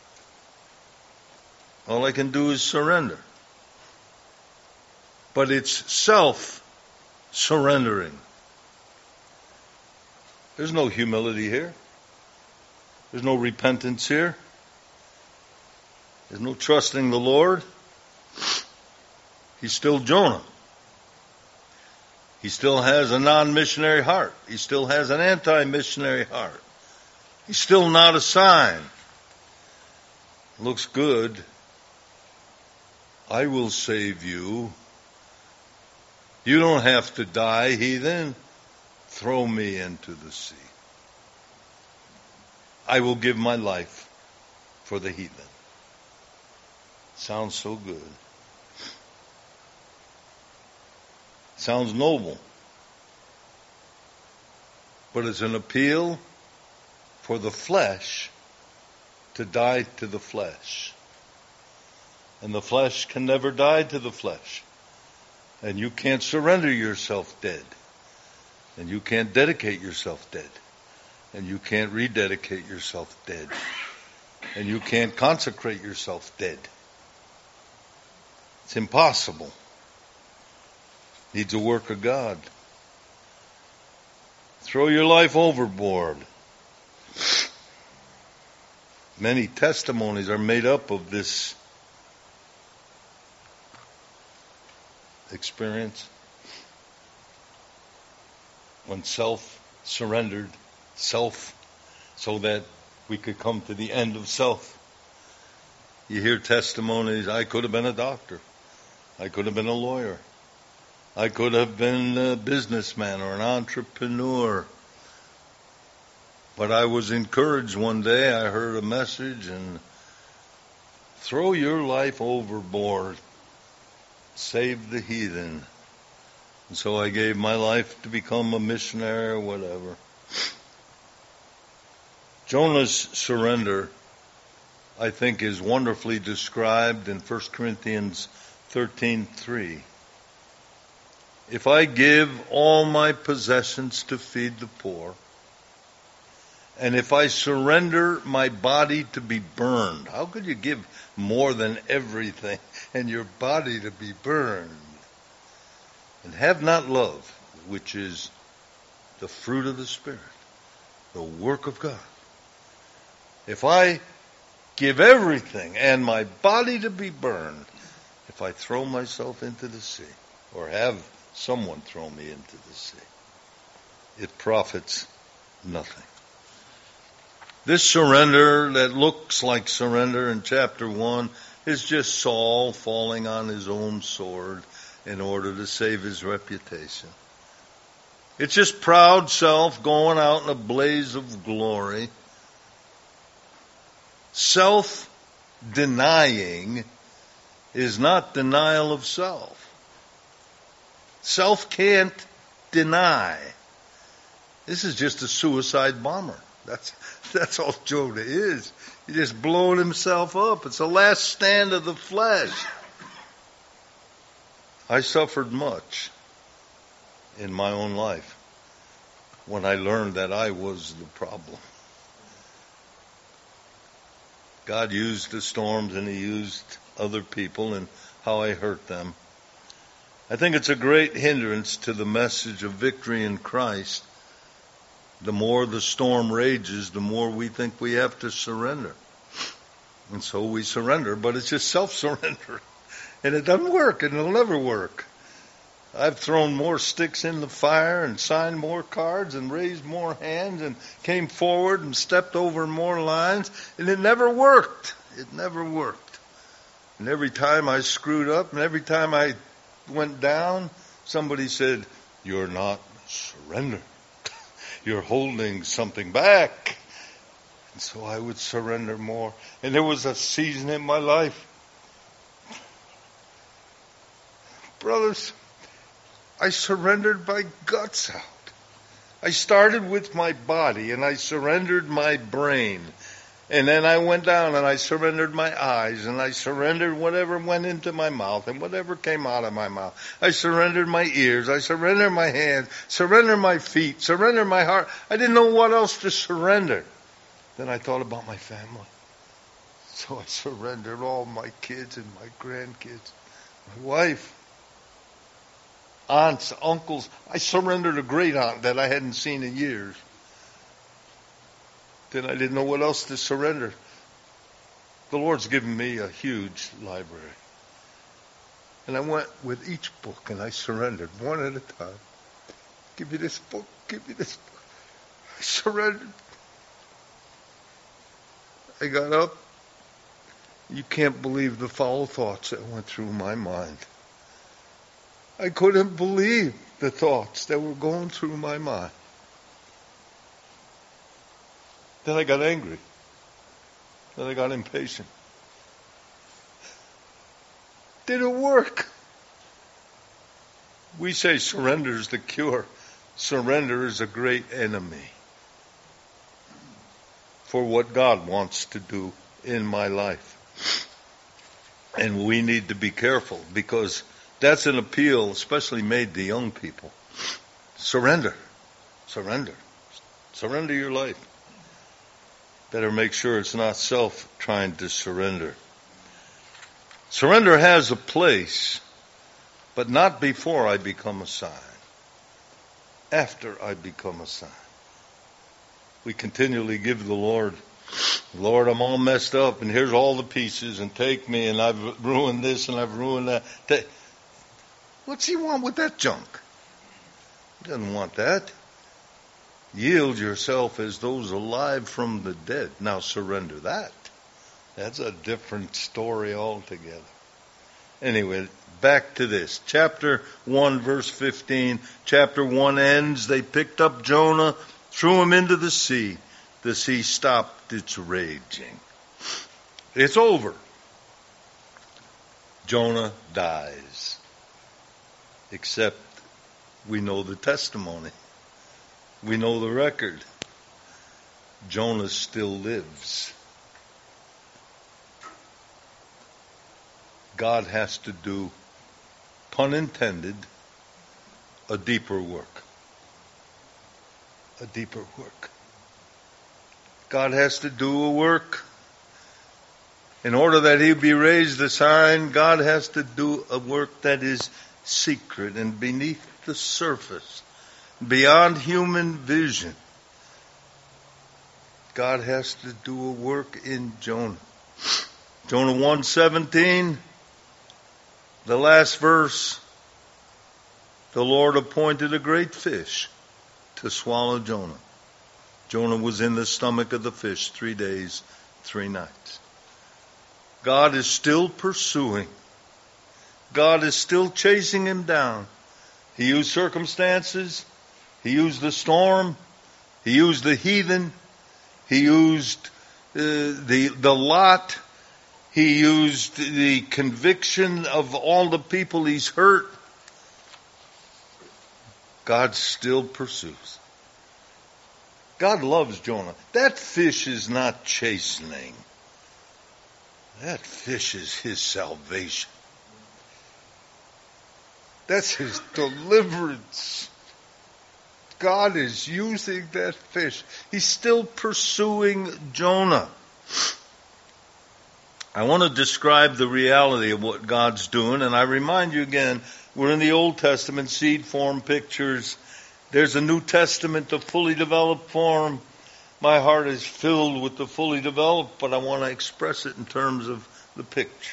All I can do is surrender. But it's self-surrendering. There's no humility here. There's no repentance here. There's no trusting the Lord. He's still Jonah. He still has a non-missionary heart. He still has an anti-missionary heart. He's still not a sign. Looks good. I will save you. You don't have to die, heathen. Throw me into the sea. I will give my life for the heathen. Sounds so good. Sounds noble. But it's an appeal for the flesh to die to the flesh. And the flesh can never die to the flesh. And you can't surrender yourself dead. And you can't dedicate yourself dead. And you can't rededicate yourself dead. And you can't consecrate yourself dead. It's impossible. Needs a work of God. Throw your life overboard. Many testimonies are made up of this experience. When self surrendered self so that we could come to the end of self. You hear testimonies, I could have been a doctor. I could have been a lawyer. I could have been a businessman or an entrepreneur. But I was encouraged one day. I heard a message and throw your life overboard. Save the heathen. And so I gave my life to become a missionary or whatever. Jonah's surrender, I think, is wonderfully described in 1 Corinthians 13:3. If I give all my possessions to feed the poor, and if I surrender my body to be burned, how could you give more than everything and your body to be burned? And have not love, which is the fruit of the Spirit, the work of God. If I give everything and my body to be burned, if I throw myself into the sea, or have someone throw me into the sea, it profits nothing. This surrender that looks like surrender in chapter 1 is just Saul falling on his own sword in order to save his reputation. It's just proud self going out in a blaze of glory. Self-denying is not denial of self. Self can't deny. This is just a suicide bomber. That's all Jonah is. He's just blowing himself up. It's the last stand of the flesh. I suffered much in my own life when I learned that I was the problem. God used the storms and He used other people and how I hurt them. I think it's a great hindrance to the message of victory in Christ. The more the storm rages, the more we think we have to surrender. And so we surrender, but it's just self-surrender. And it doesn't work, and it'll never work. I've thrown more sticks in the fire and signed more cards and raised more hands and came forward and stepped over more lines, and it never worked. It never worked. And every time I screwed up and every time I went down, somebody said, "You're not surrendering. You're holding something back." And so I would surrender more. And there was a season in my life, brothers, I surrendered my guts out. I started with my body and I surrendered my brain. And then I went down and I surrendered my eyes and I surrendered whatever went into my mouth and whatever came out of my mouth. I surrendered my ears. I surrendered my hands, surrendered my feet, surrendered my heart. I didn't know what else to surrender. Then I thought about my family. So I surrendered all my kids and my grandkids, my wife, aunts, uncles. I surrendered a great aunt that I hadn't seen in years. Then I didn't know what else to surrender. The Lord's given me a huge library. And I went with each book and I surrendered one at a time. Give me this book, give me this book. I surrendered. I got up. You can't believe the foul thoughts that went through my mind. I couldn't believe the thoughts that were going through my mind. Then I got angry. Then I got impatient. Did it work? We say surrender is the cure. Surrender is a great enemy for what God wants to do in my life. And we need to be careful because that's an appeal especially made to young people. Surrender. Surrender. Surrender your life. Better make sure it's not self trying to surrender. Surrender has a place, but not before I become a sign. After I become a sign. We continually give the Lord, "Lord, I'm all messed up, and here's all the pieces, and take me, and I've ruined this, and I've ruined that." What's He want with that junk? He doesn't want that. Yield yourself as those alive from the dead. Now surrender that. That's a different story altogether. Anyway, back to this. Chapter 1, verse 15. Chapter 1 ends. They picked up Jonah, threw him into the sea. The sea stopped its raging. It's over. Jonah dies. Except we know the testimony. We know the record. Jonah still lives. God has to do, pun intended, a deeper work. A deeper work. God has to do a work. In order that He be raised a sign, God has to do a work that is secret and beneath the surface. beyond human vision. God has to do a work in Jonah. Jonah 1:17, the last verse, the Lord appointed a great fish to swallow Jonah. Jonah was in the stomach of the fish 3 days, 3 nights. God is still pursuing. God is still chasing him down. He used circumstances. He used the storm. He used the heathen. He used the lot. He used the conviction of all the people he's hurt. God still pursues. God loves Jonah. That fish is not chastening. That fish is his salvation. That's his deliverance. God is using that fish. He's still pursuing Jonah. I want to describe the reality of what God's doing, and I remind you again, we're in the Old Testament, seed form pictures. There's a New Testament, the fully developed form. My heart is filled with the fully developed, but I want to express it in terms of the picture.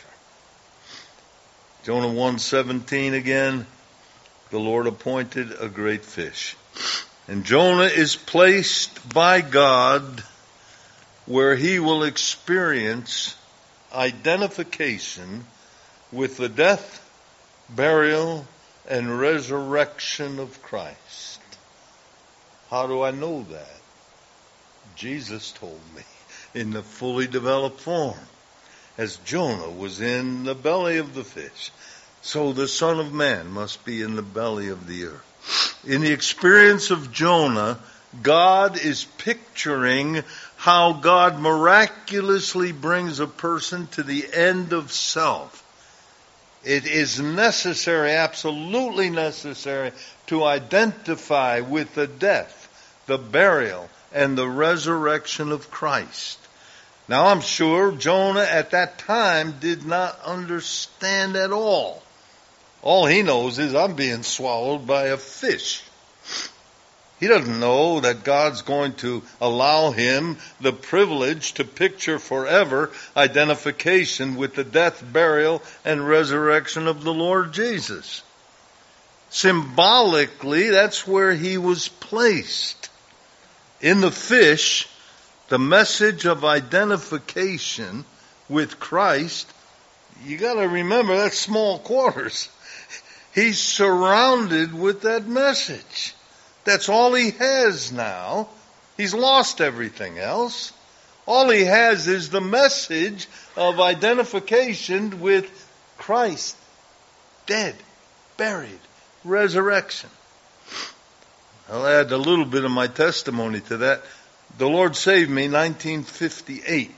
Jonah 1:17 again, the Lord appointed a great fish. And Jonah is placed by God where he will experience identification with the death, burial, and resurrection of Christ. How do I know that? Jesus told me in the fully developed form. As Jonah was in the belly of the fish, so the Son of Man must be in the belly of the earth. In the experience of Jonah, God is picturing how God miraculously brings a person to the end of self. It is necessary, absolutely necessary, to identify with the death, the burial, and the resurrection of Christ. Now I'm sure Jonah at that time did not understand at all. All he knows is I'm being swallowed by a fish. He doesn't know that God's going to allow him the privilege to picture forever identification with the death, burial, and resurrection of the Lord Jesus. Symbolically, that's where he was placed. In the fish, the message of identification with Christ, you got to remember that's small quarters. He's surrounded with that message. That's all he has now. He's lost everything else. All he has is the message of identification with Christ. Dead, buried, resurrection. I'll add a little bit of my testimony to that. The Lord saved me in 1958.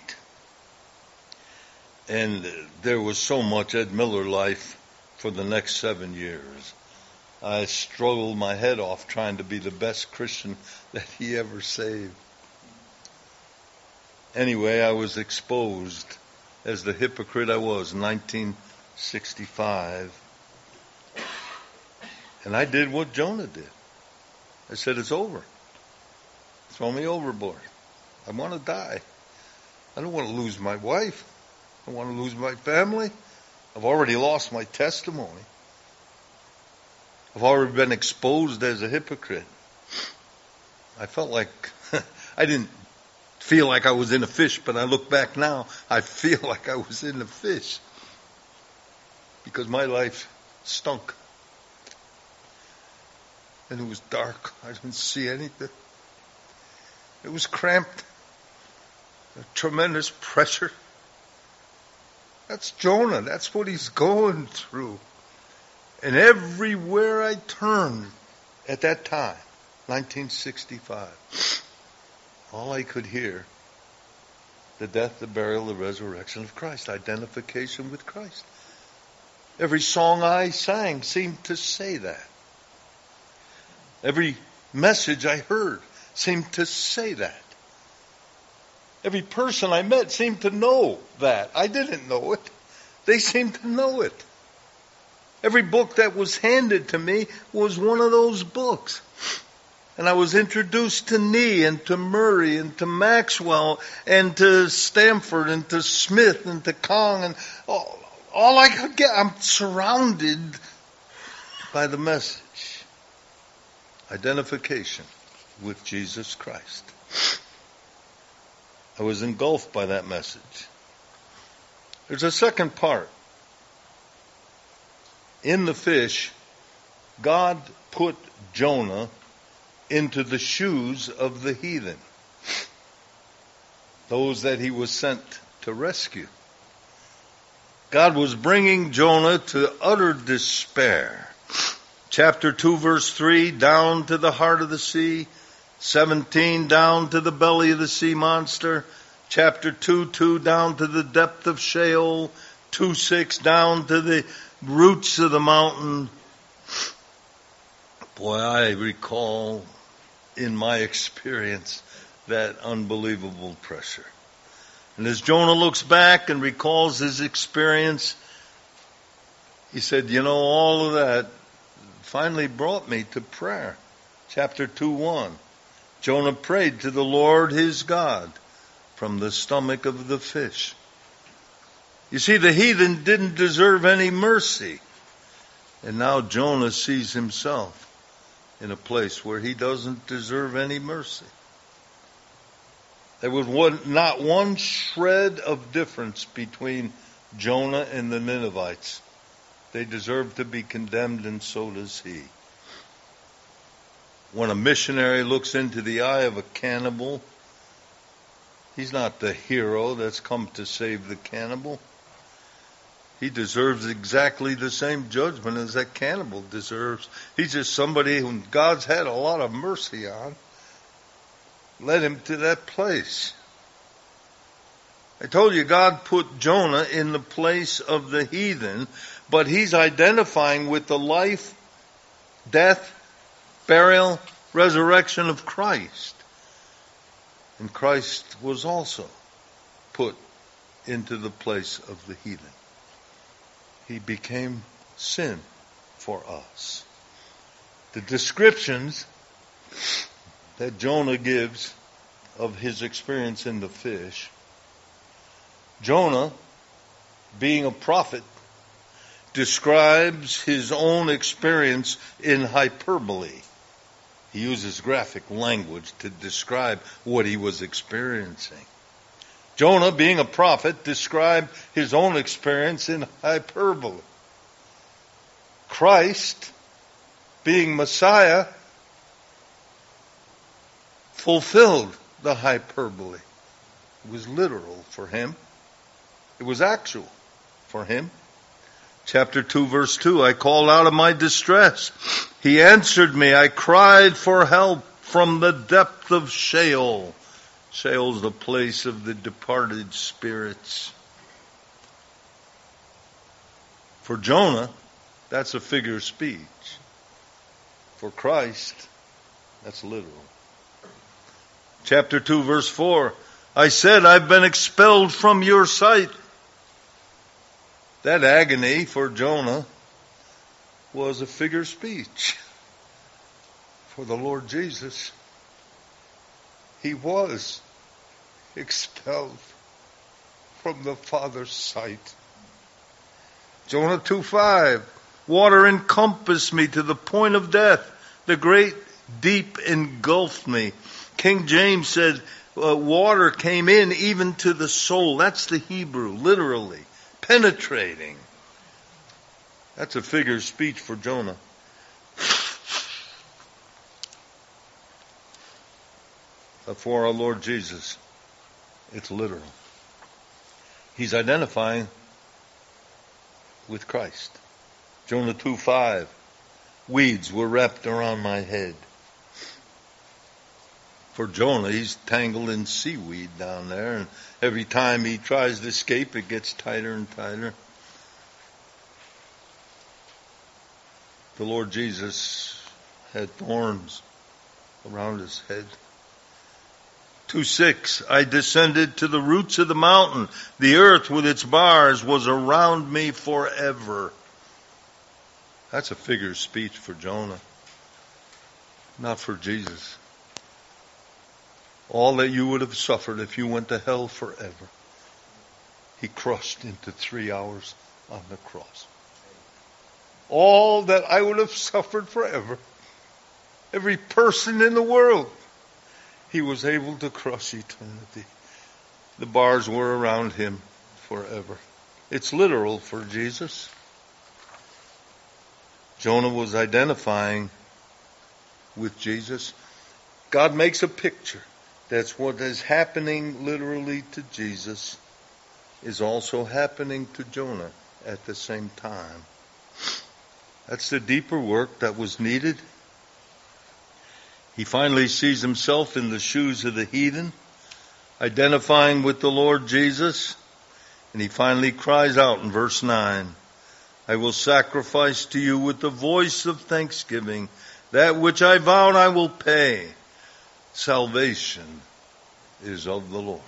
And there was so much Ed Miller life for the next 7 years. I struggled my head off trying to be the best Christian that he ever saved. Anyway, I was exposed as the hypocrite I was in 1965. And I did what Jonah did. I said, it's over. Throw me overboard. I want to die. I don't want to lose my wife. I want to lose my family. I've already lost my testimony. I've already been exposed as a hypocrite. I felt like, I didn't feel like I was in a fish, but I look back now, I feel like I was in a fish. Because my life stunk. And it was dark. I didn't see anything. It was cramped. A tremendous pressure. That's Jonah. That's what he's going through. And everywhere I turned at that time, 1965, all I could hear, the death, the burial, the resurrection of Christ, identification with Christ. Every song I sang seemed to say that. Every message I heard seemed to say that. Every person I met seemed to know that. I didn't know it. They seemed to know it. Every book that was handed to me was one of those books. And I was introduced to Nee and to Murray and to Maxwell and to Stanford and to Smith and to Kong. And all I could get, I'm surrounded by the message. Identification with Jesus Christ. I was engulfed by that message. There's a second part. In the fish, God put Jonah into the shoes of the heathen, those that he was sent to rescue. God was bringing Jonah to utter despair. Chapter 2, verse 3, down to the heart of the sea. 17, down to the belly of the sea monster. Chapter 2, down to the depth of Sheol. 2:6, down to the roots of the mountain. Boy, I recall in my experience that unbelievable pressure. And as Jonah looks back and recalls his experience, he said, all of that finally brought me to prayer. Chapter 2:1. Jonah prayed to the Lord his God from the stomach of the fish. You see, the heathen didn't deserve any mercy. And now Jonah sees himself in a place where he doesn't deserve any mercy. There was not one shred of difference between Jonah and the Ninevites. They deserve to be condemned, and so does he. When a missionary looks into the eye of a cannibal, he's not the hero that's come to save the cannibal. He deserves exactly the same judgment as that cannibal deserves. He's just somebody whom God's had a lot of mercy on. Led him to that place. I told you God put Jonah in the place of the heathen, but he's identifying with the life, death, burial, resurrection of Christ. And Christ was also put into the place of the heathen. He became sin for us. The descriptions that Jonah gives of his experience in the fish, Jonah, being a prophet, describes his own experience in hyperbole. He uses graphic language to describe what he was experiencing. Jonah, being a prophet, described his own experience in hyperbole. Christ, being Messiah, fulfilled the hyperbole. It was literal for him. It was actual for him. Chapter 2, verse 2, I called out of my distress. He answered me. I cried for help from the depth of Sheol. Sheol's the place of the departed spirits. For Jonah, that's a figure of speech. For Christ, that's literal. Chapter 2, verse 4, I said, I've been expelled from your sight. That agony for Jonah was a figure of speech. For the Lord Jesus, he was expelled from the Father's sight. Jonah 2:5, water encompassed me to the point of death. The great deep engulfed me. King James said, water came in even to the soul. That's the Hebrew, literally. Penetrating. That's a figure of speech for Jonah. But for our Lord Jesus, it's literal. He's identifying with Christ. Jonah 2:5, weeds were wrapped around my head. For Jonah, he's tangled in seaweed down there, and every time he tries to escape, it gets tighter and tighter. The Lord Jesus had thorns around his head. 2:6, I descended to the roots of the mountain. The earth with its bars was around me forever. That's a figure of speech for Jonah. Not for Jesus. All that you would have suffered if you went to hell forever, He crushed into 3 hours on the cross. All that I would have suffered forever, every person in the world, He was able to crush eternity. The bars were around Him forever. It's literal for Jesus. Jonah was identifying with Jesus. God makes a picture. That's what is happening literally to Jesus is also happening to Jonah at the same time. That's the deeper work that was needed. He finally sees himself in the shoes of the heathen, identifying with the Lord Jesus, and he finally cries out in verse 9, I will sacrifice to you with the voice of thanksgiving. That which I vowed I will pay. Salvation is of the Lord.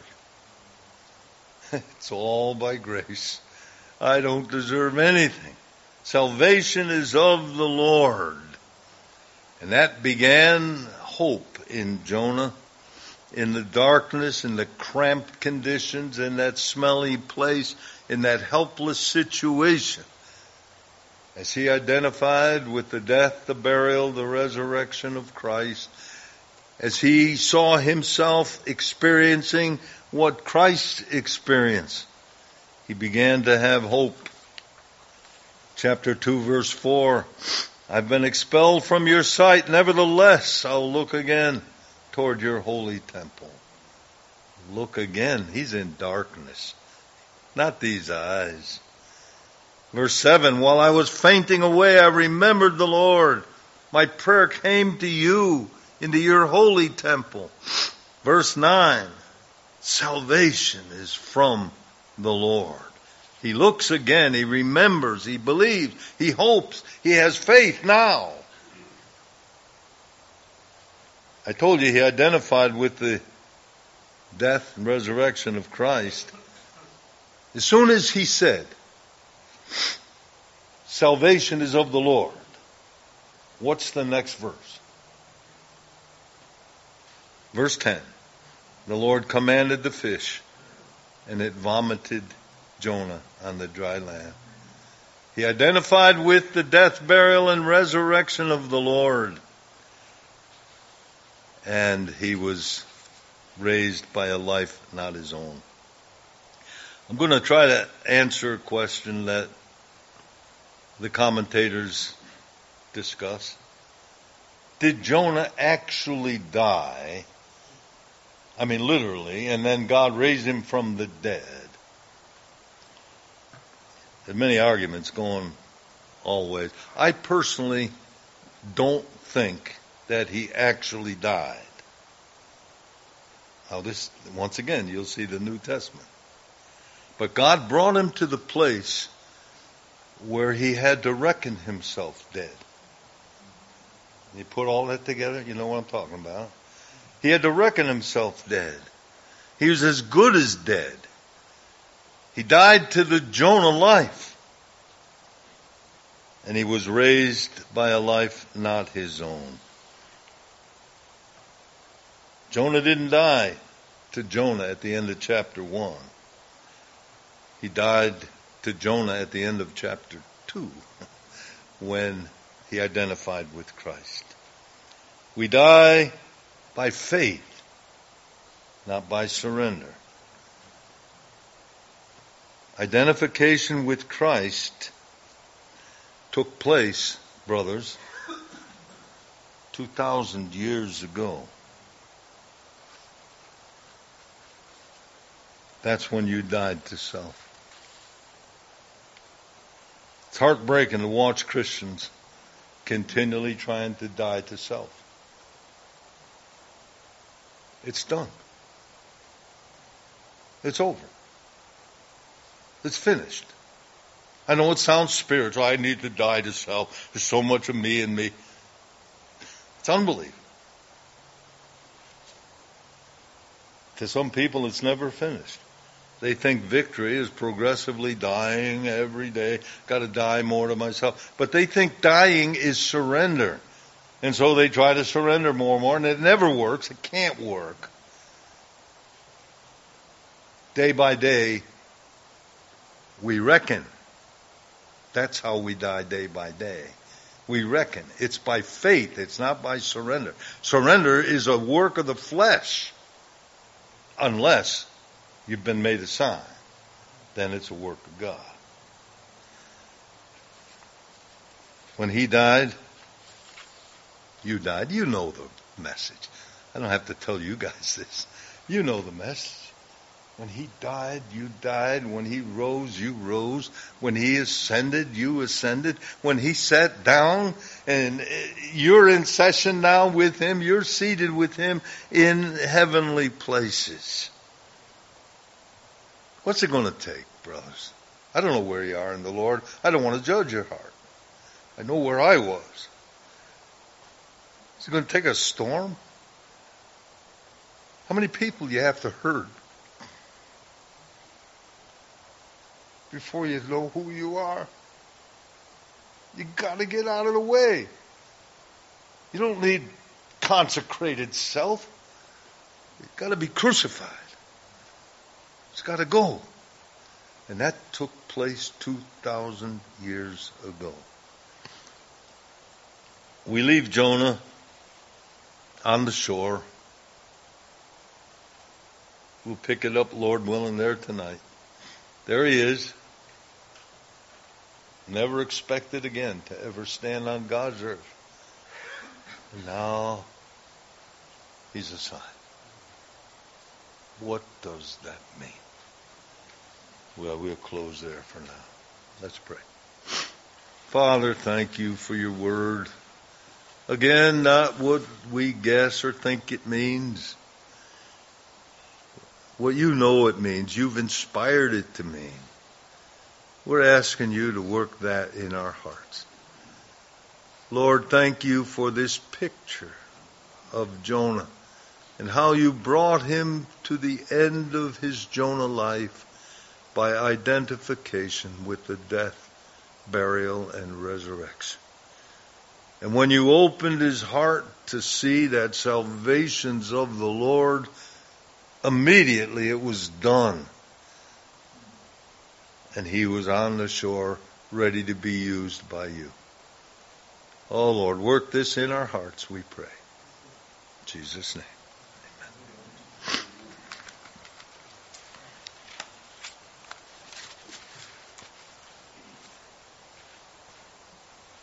It's all by grace. I don't deserve anything. Salvation is of the Lord. And that began hope in Jonah. In the darkness, in the cramped conditions, in that smelly place, in that helpless situation. As he identified with the death, the burial, the resurrection of Christ, as he saw himself experiencing what Christ experienced, he began to have hope. Chapter 2, verse 4, I've been expelled from your sight, nevertheless I'll look again toward your holy temple. Look again. He's in darkness. Not these eyes. Verse 7, while I was fainting away, I remembered the Lord. My prayer came to you into your holy temple. Verse 9, salvation is from the Lord. He looks again. He remembers. He believes. He hopes. He has faith now. I told you he identified with the death and resurrection of Christ. As soon as he said, salvation is of the Lord, what's the next verse? Verse 10, the Lord commanded the fish, and it vomited Jonah on the dry land. He identified with the death, burial, and resurrection of the Lord. And he was raised by a life not his own. I'm going to try to answer a question that the commentators discuss. Did Jonah actually die? I mean, literally, and then God raised him from the dead? There are many arguments going all ways. I personally don't think that he actually died. Now this, once again, you'll see the New Testament. But God brought him to the place where he had to reckon himself dead. You put all that together, you know what I'm talking about. He had to reckon himself dead. He was as good as dead. He died to the Jonah life. And he was raised by a life not his own. Jonah didn't die to Jonah at the end of chapter 1. He died to Jonah at the end of chapter 2 when he identified with Christ. We die by faith, not by surrender. Identification with Christ took place, brothers, 2,000 years ago. That's when you died to self. It's heartbreaking to watch Christians continually trying to die to self. It's done. It's over. It's finished. I know it sounds spiritual. I need to die to self. There's so much of me in me. It's unbelief. To some people, it's never finished. They think victory is progressively dying every day. Got to die more to myself. But they think dying is surrender. And so they try to surrender more and more, and it never works. It can't work. Day by day, we reckon. That's how we die day by day. We reckon. It's by faith. It's not by surrender. Surrender is a work of the flesh. Unless you've been made a sign. Then it's a work of God. When he died, you died. You know the message. I don't have to tell you guys this. You know the message. When he died, you died. When he rose, you rose. When he ascended, you ascended. When he sat down, and you're in session now with him, you're seated with him in heavenly places. What's it going to take, brothers? I don't know where you are in the Lord. I don't want to judge your heart. I know where I was. Is it going to take a storm? How many people do you have to hurt before you know who you are? You got to get out of the way. You don't need consecrated self. You've got to be crucified. It's got to go. And that took place 2,000 years ago. We leave Jonah on the shore. We'll pick it up, Lord willing, there tonight. There he is. Never expected again to ever stand on God's earth. And now he's a sign. What does that mean? Well, we'll close there for now. Let's pray. Father, thank you for your word. Again, not what we guess or think it means. What you know it means. You've inspired it to mean. We're asking you to work that in our hearts. Lord, thank you for this picture of Jonah and how you brought him to the end of his Jonah life by identification with the death, burial, and resurrection. And when you opened his heart to see that salvation's of the Lord, immediately it was done. And he was on the shore, ready to be used by you. Oh Lord, work this in our hearts, we pray. In Jesus' name.